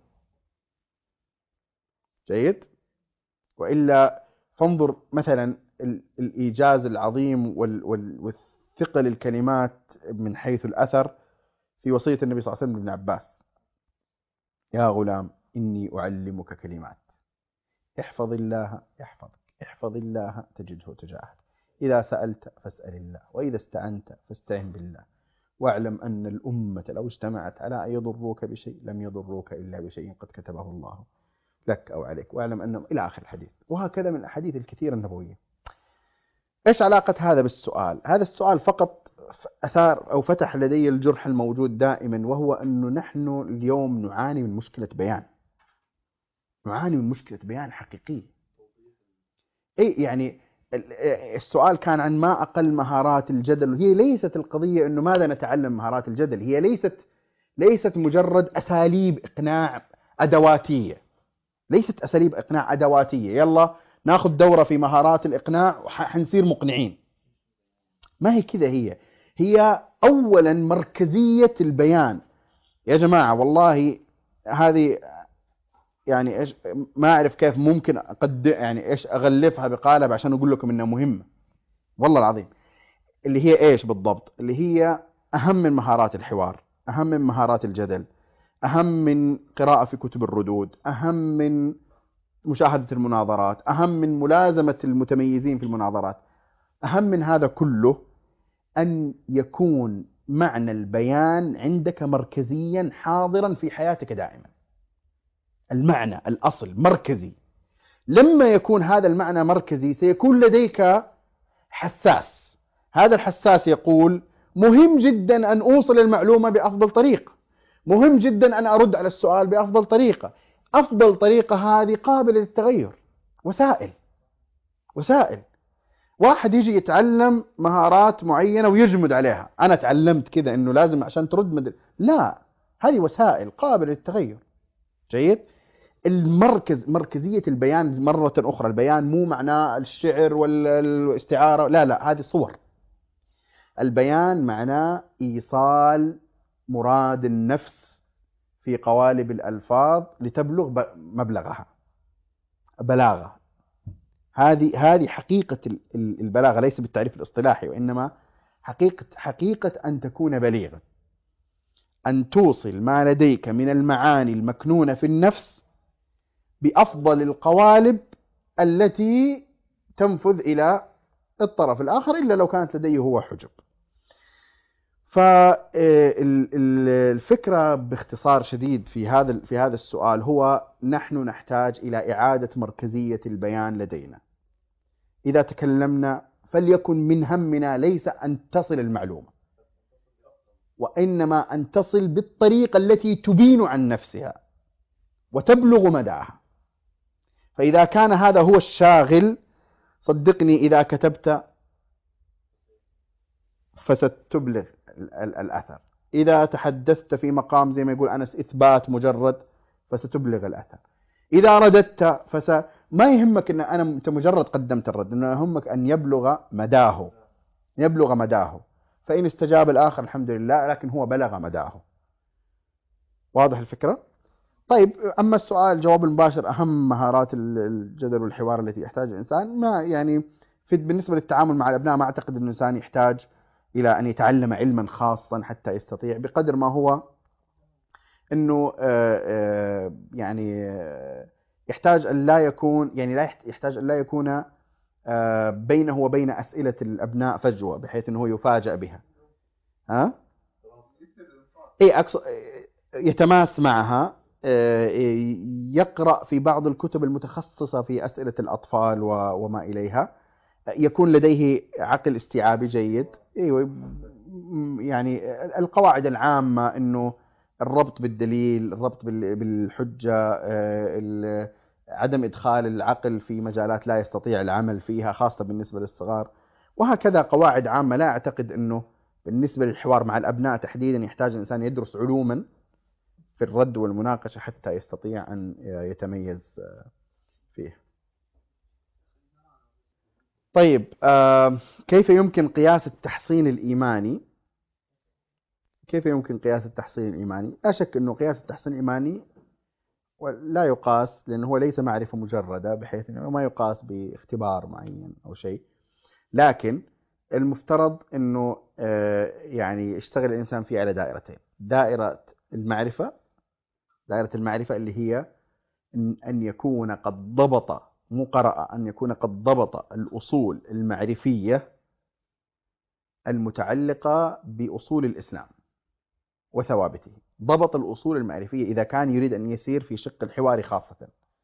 جيد؟ وإلا فانظر مثلا الإيجاز العظيم والثقل الكلمات من حيث الأثر في وصية النبي صلى الله عليه وسلم لابن عباس: يا غلام إني أعلمك كلمات، احفظ الله يحفظك، احفظ الله تجده تجاهك، إذا سألت فاسأل الله، وإذا استعنت فاستعن بالله، واعلم أن الأمة لو اجتمعت على أن يضروك بشيء لم يضروك إلا بشيء قد كتبه الله لك أو عليك، واعلم أنه إلى آخر الحديث. وهكذا من الأحاديث الكثيرة النبوية. إيش علاقة هذا بالسؤال؟ هذا السؤال فقط أثار أو فتح لدي الجرح الموجود دائما، وهو أنه نحن اليوم نعاني من مشكلة بيان، نعاني من مشكلة بيان حقيقية. إيه يعني السؤال كان عن ما أقل مهارات الجدل، وهي ليست القضية أنه ماذا نتعلم مهارات الجدل، هي ليست ليست مجرد أساليب إقناع أدواتية، ليست أساليب إقناع أدواتية يلا ناخذ دورة في مهارات الإقناع وحنصير مقنعين. ما هي كذا، هي هي أولا مركزية البيان. يا جماعة والله هذه يعني إيش ما أعرف كيف ممكن أقد يعني إيش أغلفها بقالب عشان أقول لكم إنها مهمة، والله العظيم. اللي هي إيش بالضبط؟ اللي هي أهم من مهارات الحوار، أهم من مهارات الجدل، أهم من قراءة في كتب الردود، أهم من مشاهدة المناظرات، أهم من ملازمة المتميزين في المناظرات، أهم من هذا كله أن يكون معنى البيان عندك مركزيا حاضرا في حياتك دائما. المعنى الأصل مركزي. لما يكون هذا المعنى مركزي سيكون لديك حساس، هذا الحساس يقول مهم جدا أن أوصل المعلومة بأفضل طريقة، مهم جدا أن أرد على السؤال بأفضل طريقة. أفضل طريقة هذه قابلة للتغير. وسائل وسائل واحد يجي يتعلم مهارات معينة ويجمد عليها، أنا تعلمت كذا إنه لازم عشان ترد مدل. لا، هذه وسائل قابلة للتغير. جيد؟ المركز مركزية البيان مرة أخرى، البيان مو معناه الشعر والاستعارة، لا لا، هذه صور. البيان معناه إيصال مراد النفس في قوالب الألفاظ لتبلغ مبلغها، بلاغة. هذه هذه حقيقة البلاغة، ليس بالتعريف الاصطلاحي، وإنما حقيقة حقيقة أن تكون بليغا، أن توصل ما لديك من المعاني المكنونة في النفس بأفضل القوالب التي تنفذ إلى الطرف الآخر، إلا لو كانت لديه هو حجب. فالفكرة باختصار شديد في هذا في هذا السؤال هو نحن نحتاج إلى إعادة مركزية البيان لدينا. إذا تكلمنا فليكن من همنا ليس أن تصل المعلومة، وإنما أن تصل بالطريقة التي تبين عن نفسها وتبلغ مداها. فإذا كان هذا هو الشاغل، صدقني إذا كتبت فستبلغ الأثر، إذا تحدثت في مقام زي ما يقول أنس إثبات مجرد فستبلغ الأثر، إذا رددت فس ما يهمك أن أنا أنت مجرد قدمت الرد، إنه يهمك أن يبلغ مداه، يبلغ مداه. فإن استجاب الآخر الحمد لله، لكن هو بلغ مداه. واضح الفكرة؟ طيب، أما السؤال جواب المباشر، أهم مهارات الجدل والحوار التي يحتاج الإنسان، ما يعني في بالنسبة للتعامل مع الأبناء ما أعتقد أن الإنسان يحتاج إلى أن يتعلم علما خاصا حتى يستطيع، بقدر ما هو أنه يعني يحتاج أن لا يكون يعني لا يحتاج أن لا يكون بينه وبين أسئلة الأبناء فجوة بحيث أنه يفاجأ بها. ها؟ إيه أقصد يتماس معها، يقرأ في بعض الكتب المتخصصة في أسئلة الأطفال وما إليها، يكون لديه عقل استيعابي جيد. يعني القواعد العامة أنه الربط بالدليل، الربط بالحجة، عدم إدخال العقل في مجالات لا يستطيع العمل فيها خاصة بالنسبة للصغار، وهكذا قواعد عامة. لا أعتقد أنه بالنسبة للحوار مع الأبناء تحديدا يحتاج الإنسان يدرس علوما في الرد والمناقشة حتى يستطيع أن يتميز فيه. طيب، كيف يمكن قياس التحصين الإيماني؟ كيف يمكن قياس التحصين الإيماني؟ لا شك أنه قياس التحصين الإيماني لا يقاس، لأنه هو ليس معرفة مجردة بحيث أنه ما يقاس باختبار معين أو شيء، لكن المفترض أنه يعني يشتغل الإنسان فيه على دائرتين: دائرة المعرفة، دائرة المعرفة اللي هي أن يكون قد ضبط، مو قرأ، أن يكون قد ضبط الأصول المعرفية المتعلقة بأصول الإسلام وثوابته. ضبط الأصول المعرفية إذا كان يريد أن يسير في شق الحوار خاصة،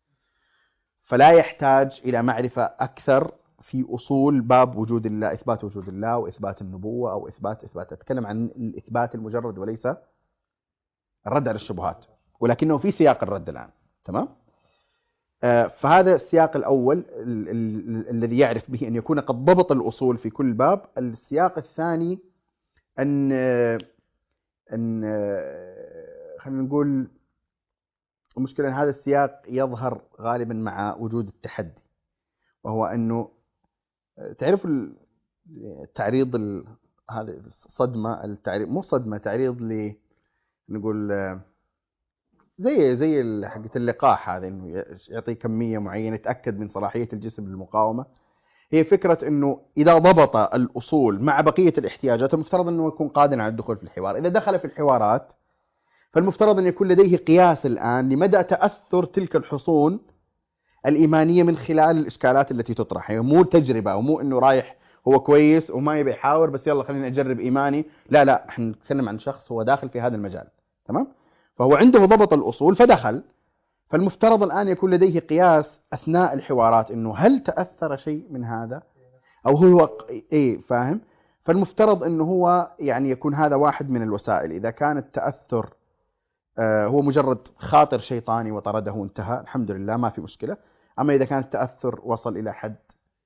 فلا يحتاج إلى معرفة أكثر في أصول باب وجود الله، إثبات وجود الله وإثبات النبوة أو إثبات إثبات أتكلم عن الإثبات المجرد وليس الرد على الشبهات، ولكنه في سياق الرد الآن. تمام؟ فهذا السياق الأول الذي يعرف به أن يكون قد ضبط الأصول في كل باب. السياق الثاني أن أن خلينا نقول المشكلة أن هذا السياق يظهر غالبا مع وجود التحدي، وهو أنه تعرف التعريض هذه الصدمة، التعريض مو صدمة، تعريض ل نقول زي زي حقة اللقاح هذا، انه يعطي كميه معينه يتاكد من صلاحيه الجسم للمقاومه. هي فكره انه اذا ضبط الاصول مع بقيه الاحتياجات المفترض انه يكون قادر على الدخول في الحوار. اذا دخل في الحوارات فالمفترض ان يكون لديه قياس الان لمدى تاثر تلك الحصون الايمانيه من خلال الاشكالات التي تطرح. يعني مو تجربه، او مو انه رايح هو كويس وما يبي يحاور بس يلا خليني اجرب ايماني، لا لا، احنا نتكلم عن شخص هو داخل في هذا المجال. تمام؟ فهو عنده ضبط الأصول فدخل، فالمفترض الآن يكون لديه قياس أثناء الحوارات إنه هل تأثر شيء من هذا أو هو إيه، فاهم؟ فالمفترض إنه هو يعني يكون هذا واحد من الوسائل. إذا كان التأثر آه هو مجرد خاطر شيطاني وطرده وانتهى، الحمد لله ما في مشكلة. أما إذا كان التأثر وصل إلى حد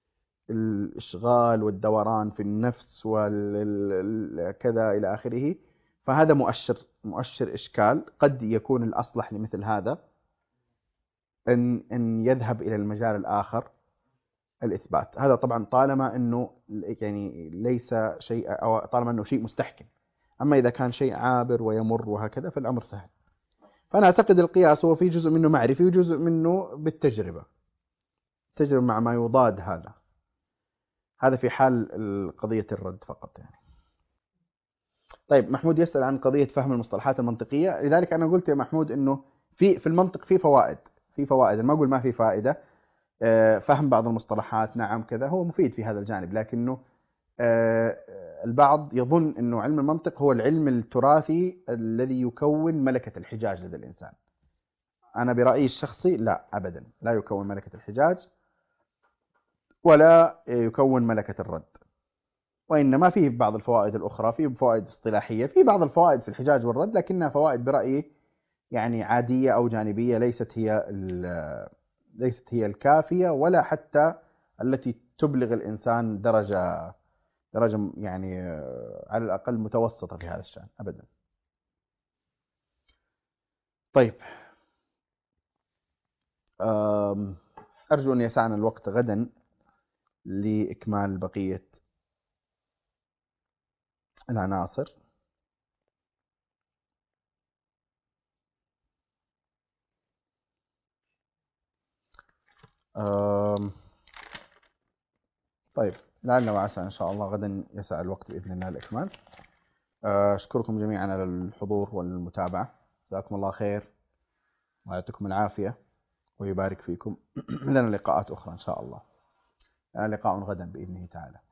الإشغال والدوران في النفس وكذا إلى آخره، فهذا مؤشر مؤشر إشكال. قد يكون الأصلح لمثل هذا أن أن يذهب إلى المجال الآخر، الإثبات. هذا طبعا طالما أنه يعني ليس شيء، أو طالما أنه شيء مستحكم. أما إذا كان شيء عابر ويمر وهكذا فالأمر سهل. فأنا أعتقد القياس هو في جزء منه معرفي وجزء منه بالتجربة، تجربة مع ما يضاد هذا. هذا في حال قضية الرد فقط يعني. طيب، محمود يسأل عن قضية فهم المصطلحات المنطقية. لذلك أنا قلت يا محمود أنه في في المنطق في فوائد، في فوائد، ما أقول ما في فائدة. فهم بعض المصطلحات نعم كذا هو مفيد في هذا الجانب، لكنه البعض يظن أنه علم المنطق هو العلم التراثي الذي يكون ملكة الحجاج لدى الإنسان. أنا برأيي الشخصي لا، أبدا لا يكون ملكة الحجاج ولا يكون ملكة الرد، وإنما فيه بعض الفوائد الأخرى، فيه فوائد اصطلاحية، فيه بعض الفوائد في الحجاج والرد، لكنها فوائد برأيي يعني عادية أو جانبية، ليست هي ليست هي الكافية، ولا حتى التي تبلغ الإنسان درجة درجة يعني على الأقل متوسطة في هذا الشأن أبدا. طيب، أرجو أن يسعنا الوقت غدا لإكمال بقية العناصر. طيب، لعل وعسى إن شاء الله غدا يسع الوقت بإذن الله الإكمال. أشكركم جميعا على الحضور والمتابعة، جزاكم الله خير ويعطيكم العافية ويبارك فيكم. لنا لقاءات أخرى إن شاء الله، لنا لقاء غدا بإذنه تعالى.